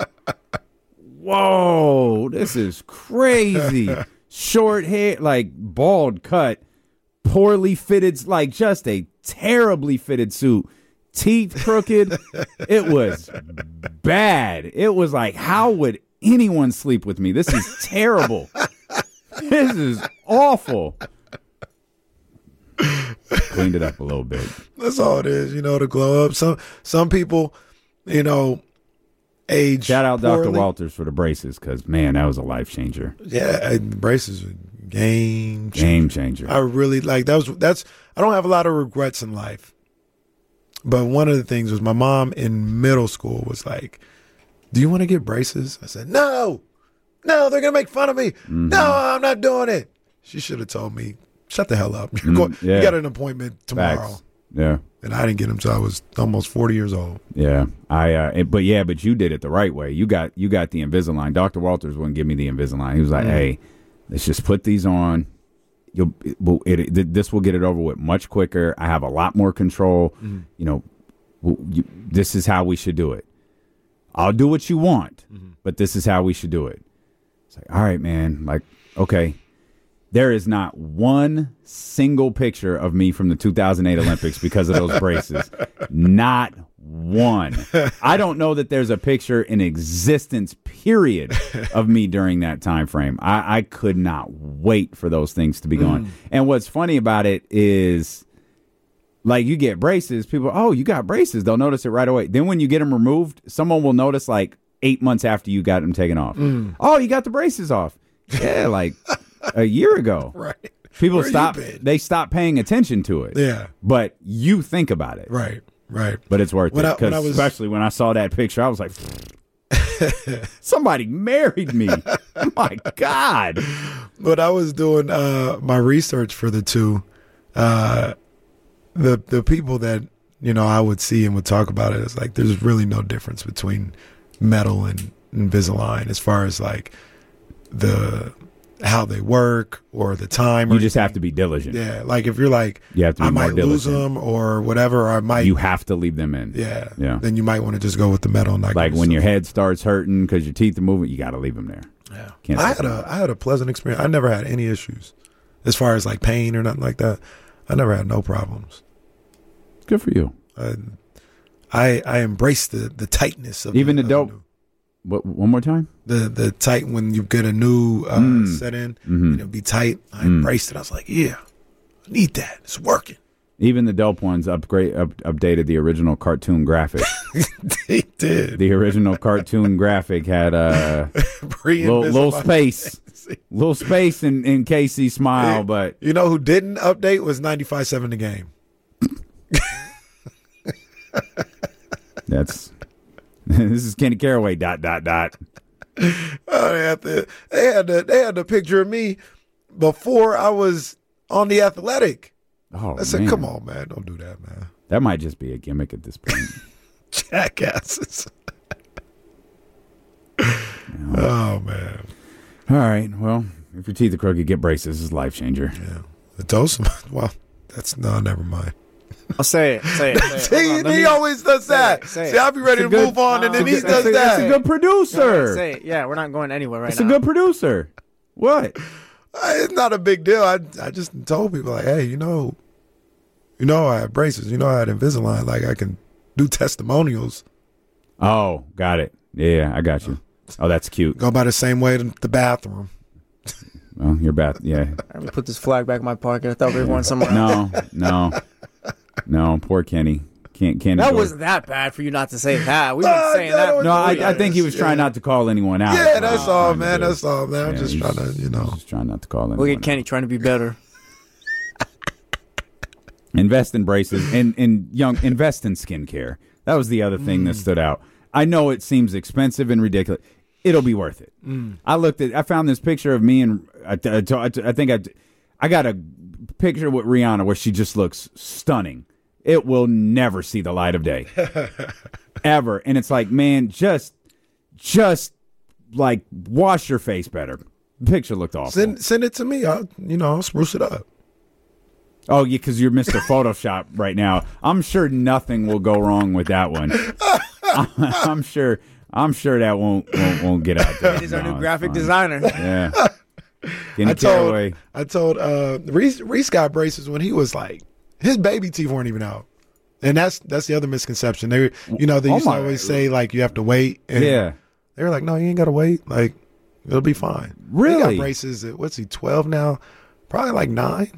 Whoa, this is crazy. Short hair, like bald cut, poorly fitted, like just a terribly fitted suit. Teeth crooked. It was bad. It was like, how would anyone sleep with me? This is terrible. This is awful. Cleaned it up a little bit. That's all it is, you know, to glow up. Some some people, you know, age. Shout out poorly. Doctor Walters for the braces, because man, that was a life changer. Yeah, braces are game changer. Game changer. I really like that was that's I don't have a lot of regrets in life. But one of the things was my mom in middle school was like, do you want to get braces? I said, no, no, they're going to make fun of me. Mm-hmm. No, I'm not doing it. She should have told me, shut the hell up. You're going, mm, yeah. You got an appointment tomorrow. Facts. Yeah. And I didn't get them until I was almost forty years old. Yeah. I. Uh, it, but yeah, but you did it the right way. You got you got the Invisalign. Doctor Walters wouldn't give me the Invisalign. He was like, mm. hey, let's just put these on. You'll, it, it, this will get it over with much quicker. I have a lot more control. Mm-hmm. You know, you, this is how we should do it. I'll do what you want, mm-hmm. but this is how we should do it. It's like, all right, man. Like, okay. There is not one single picture of me from the two thousand eight Olympics because of those braces. Not one. I don't know that there's a picture in existence, period, of me during that time frame. I, I could not wait for those things to be gone. Mm. And what's funny about it is, like, you get braces, people, oh, you got braces. They'll notice it right away. Then when you get them removed, someone will notice like eight months after you got them taken off. Mm. Oh, you got the braces off. Yeah, like a year ago. Right. People stop, they stop paying attention to it. Yeah. But you think about it. Right. Right. But it's worth when it. I, when I was, especially when I saw that picture, I was like, somebody married me. My God. When I was doing uh, my research for the two, uh, the the people that, you know, I would see and would talk about it, it's like there's really no difference between metal and Invisalign as far as like the how they work or the time. You or just anything. have to be diligent. Yeah, like if you're like, you have to be I more might lose diligent. them or whatever, or I might. You have to leave them in. Yeah, yeah. Then you might want to just go with the metal. And not like when your head starts hurting because your teeth are moving, you got to leave them there. Yeah, Can't I had a I had a pleasant experience. I never had any issues as far as like pain or nothing like that. I never had no problems. Good for you. I I, I embraced the the tightness of even the, the dope. What, one more time? The the tight when you get a new uh, mm. set in, mm-hmm. and it'll be tight. I mm. embraced it. I was like, yeah, I need that. It's working. Even the dope ones upgrade up, updated the original cartoon graphic. They did. The original cartoon graphic had a little, little space, little space in, in case he smiled. But you know who didn't update was ninety-five point seven The Game. That's. This is Kenny Caraway, dot, dot, dot. Uh, No, they had the they had the they had the picture of me before I was on The Athletic. Oh, I said, man. "Come on, man, don't do that, man." That might just be a gimmick at this point. Jackasses. Oh man. All right. Well, if your teeth are crooked, get braces. It's a life changer. Yeah. The toast. Well, that's no. Never mind. I'll say it. Say it. Say it. See, Hold on, let he me- always does say that. it, say See, it. I'll be ready to It's a good- move on, and then he That's does a, that. that's a good producer. No, say it. Yeah, we're not going anywhere right That's now. a good producer. What? It's not a big deal. I I just told people like, hey, you know, you know, I have braces. You know, I had Invisalign. Like I can do testimonials. Oh, got it. Yeah, I got you. Oh, that's cute. Go by the same way to the bathroom. Well, your bath. Yeah. Let me put this flag back in my pocket. I thought we were going somewhere. No, no, no. Poor Kenny. Can't. Kenny. That George. wasn't that bad for you not to say that. We've been saying that. No, I, I think he was trying not to call anyone out. Yeah, that's Wow. all, man. That's all, man. I'm Yeah, just he's trying to, you know. Just trying not to call anyone. Look at Kenny trying to be better. Invest in braces and in young. Invest in skincare. That was the other thing that stood out. I know it seems expensive and ridiculous. It'll be worth it. Mm. I looked at. I found this picture of me and I, I, I think I. I got a picture with Rihanna where she just looks stunning. It will never see the light of day, ever. And it's like, man, just, just like wash your face better. The picture looked awful. Send send it to me. I'll, you know, I'll spruce it up. Oh, yeah, because you're Mister Photoshop right now. I'm sure nothing will go wrong with that one. I'm sure. I'm sure that won't won't, won't get out there. It is our No, new it's graphic fine. designer. Yeah. Kenny I told Caraway. I told uh, Reese Reese got braces when he was like his baby teeth weren't even out, and that's that's the other misconception. They were, you know, they Oh used to my- always say like you have to wait. And Yeah. they were like, no, you ain't got to wait. Like it'll be fine. Really? He got braces at what's he twelve now? Probably like nine.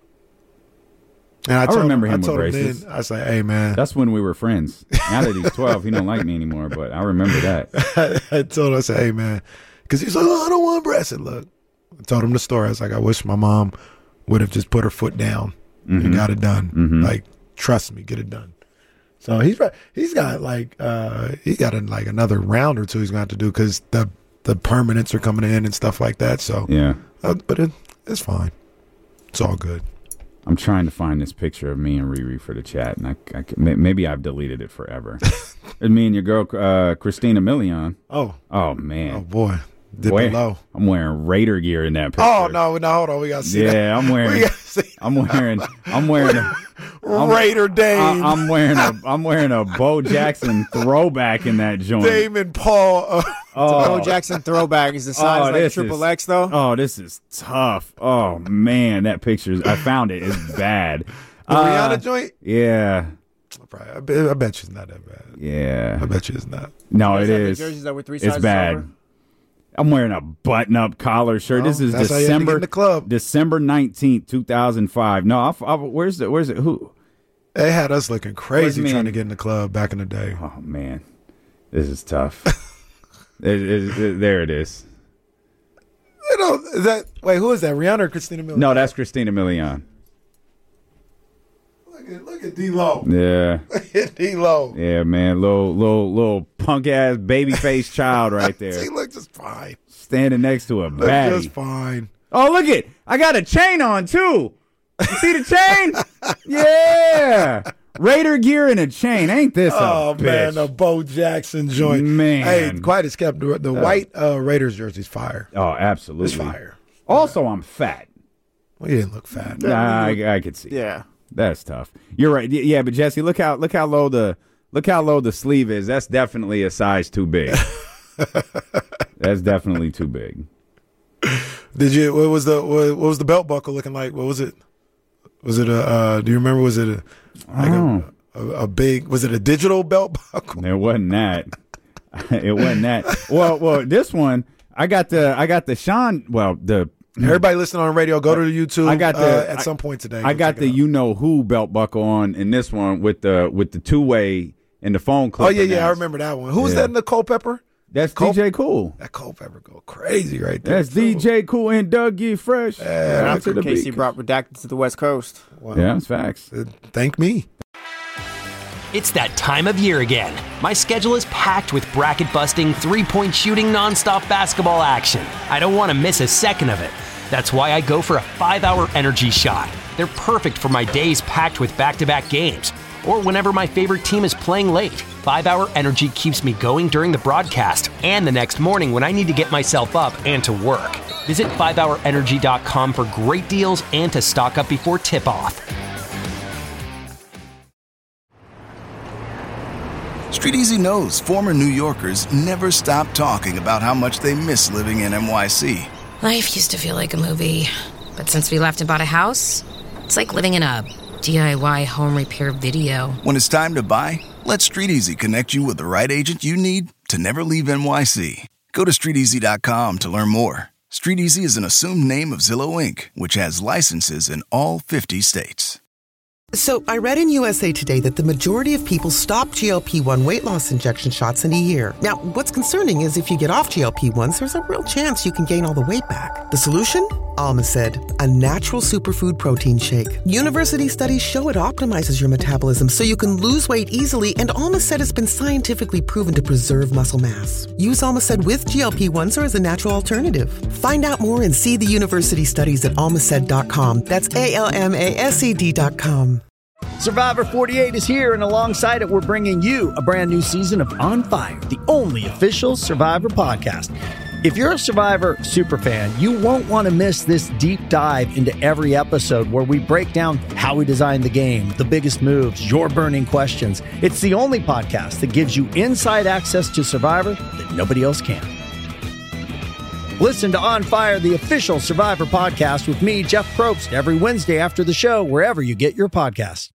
And I, I told remember him, him I told with him braces. then, I was like, hey man, That's when we were friends. Now that he's twelve, he don't like me anymore. But I remember that. I told him, I said, hey man, because he's like, oh, I don't want braces. I said, look, I told him the story. I was like, I wish my mom would have just put her foot down Mhm. and got it done. Mhm. Like, trust me, get it done. So he's he's got like uh, he got a, like another round or two he's gonna have to do because the the permanents are coming in and stuff like that. So Yeah. uh, but it, it's fine. It's all good. I'm trying to find this picture of me and Riri for the chat, and I, I can- may- maybe I've deleted it forever. And me and your girl, uh, Christina Milian. Oh, oh man, oh boy, dip Wear- below. I'm wearing Raider gear in that picture. Oh no, no, hold on, we gotta see that. Yeah, I'm wearing. We gotta see. I'm wearing. I'm wearing. A, I'm- Raider Dame. I, I'm wearing a. I'm wearing a Bo Jackson throwback in that joint. Dame and Paul. Uh, Bo Jackson throwback is the size like this triple is- X though. Oh, this is tough. Oh man, that picture. I found it. It's bad. The Uh, Rihanna joint? Yeah. Probably, I, bet, I bet you it's not that bad. Yeah. I bet you it's not. No, You it guys have the is. jerseys that were three It's sizes bad. over? I'm wearing a button-up collar shirt. Well, this is that's how you had to get December in the club. December nineteenth, two thousand five. No, I, I, where's the where's it? Who? They had us looking crazy Where's me trying and- to get in the club back in the day. Oh man, this is tough. it, it, it- there it is. You know, is that wait, who is that? Rihanna or Christina Milian? No, that's Christina Milian. Look at look at D-Lo. Yeah, Look at D-Lo. yeah, man, little little little punk ass baby face child right He there, looked just fine. standing next to a Look baddie. just fine. Oh, look it! I got a chain on too. You see the chain? Yeah, Raider gear and a chain. Ain't this a Oh bitch? man, the Bo Jackson joint. Man. Hey, quiet as kept. The, the white uh, Raiders jersey's fire. Oh, absolutely. It's fire. Also, I'm fat. Well, you didn't look fat. Nah, I, I could see. Yeah. That's tough. You're right. Y- Yeah, but Jesse, look how look how low the look how low the sleeve is. That's definitely a size too big. That's definitely too big. Did you? What was the what, what was the belt buckle looking like? What was it? Was it a? Uh, do you remember? Was it a like Oh. a, a, a big? Was it a digital belt buckle? It wasn't that. It wasn't that. Well, well, this one I got the I got the Sean. Well, the Everybody listening on the radio, go to the YouTube. I got the uh, at I- some point today. I Go got check the it out. you know who belt buckle on in this one with the with the two way and the phone clip. Oh yeah, yeah, I remember that one. Who was Yeah. that in the Culpepper? That's Cul- D J Cool. That Culpepper go crazy right there. That's D J Cool and Dougie Fresh. Yeah, Shout out After to the Casey beat. brought Redacted to the West Coast. Wow. Yeah, that's facts. Uh, Thank me. It's that time of year again. My schedule is packed with bracket-busting, three-point shooting, nonstop basketball action. I don't want to miss a second of it. That's why I go for a five-hour energy shot. They're perfect for my days packed with back-to-back games, or whenever my favorite team is playing late. five-hour energy keeps me going during the broadcast and the next morning when I need to get myself up and to work. Visit five hour energy dot com for great deals and to stock up before tip-off. StreetEasy knows former New Yorkers never stop talking about how much they miss living in N Y C. Life used to feel like a movie, but since we left and bought a house, it's like living in a D I Y home repair video. When it's time to buy, let StreetEasy connect you with the right agent you need to never leave N Y C. Go to street easy dot com to learn more. StreetEasy is an assumed name of Zillow Incorporated, which has licenses in all fifty states. So I read in U S A Today that the majority of people stop G L P one weight loss injection shots in a year. Now, what's concerning is if you get off G L P ones, there's a real chance you can gain all the weight back. The solution? Alma said, a natural superfood protein shake. University studies show it optimizes your metabolism so you can lose weight easily, and Alma said it's been scientifically proven to preserve muscle mass. Use Alma said with G L P ones or as a natural alternative. Find out more and see the university studies at almased dot com. That's A L M A S E D dot com. Survivor forty-eight is here, and alongside it, we're bringing you a brand new season of On Fire, the only official Survivor podcast. If you're a Survivor superfan, you won't want to miss this deep dive into every episode where we break down how we designed the game, the biggest moves, your burning questions. It's the only podcast that gives you inside access to Survivor that nobody else can. Listen to On Fire, the official Survivor podcast with me, Jeff Probst, every Wednesday after the show, wherever you get your podcasts.